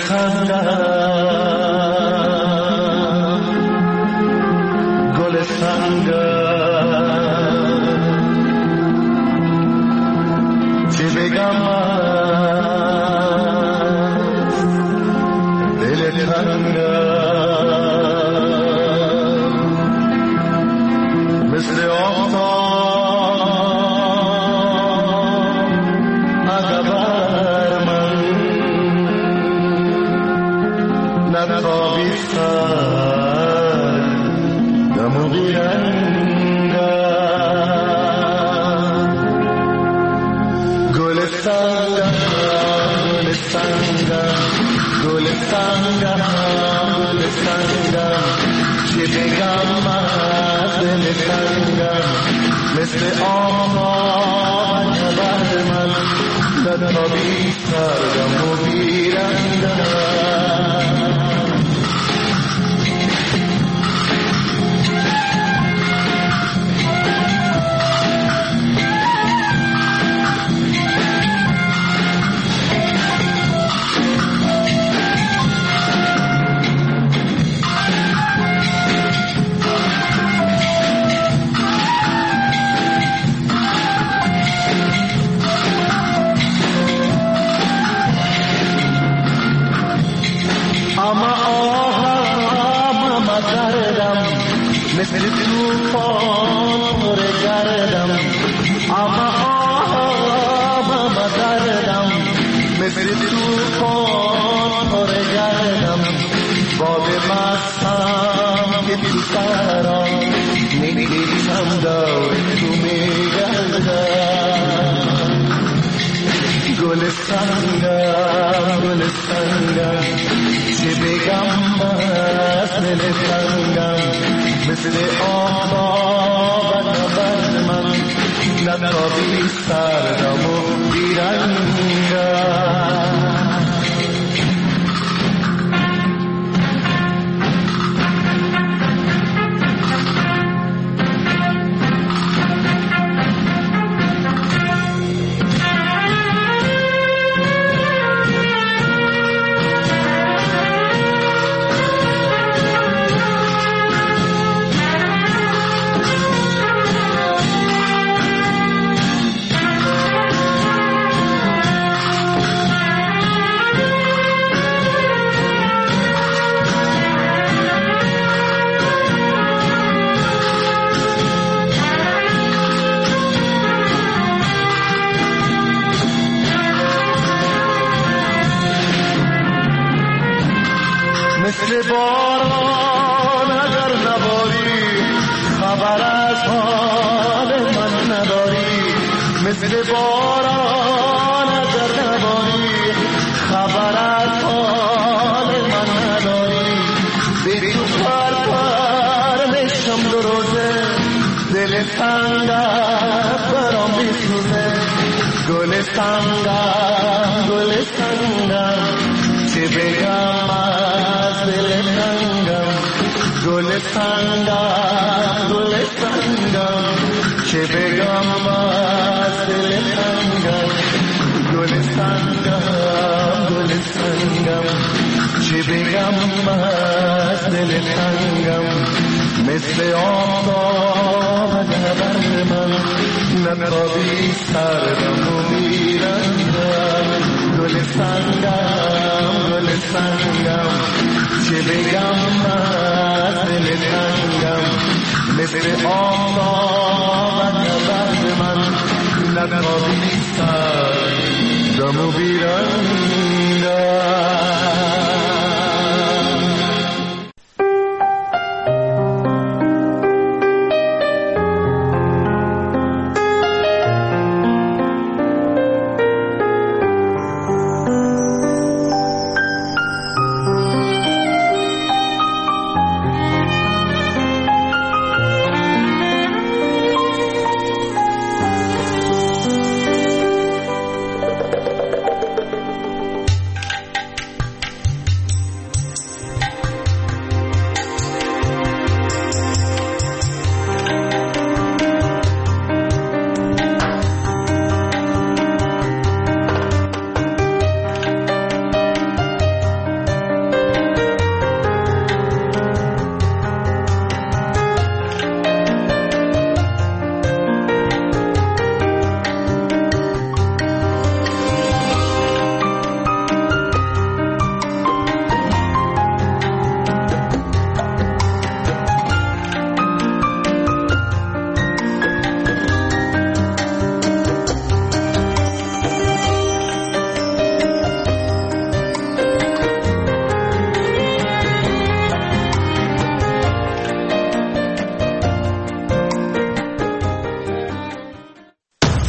مثل آفتاب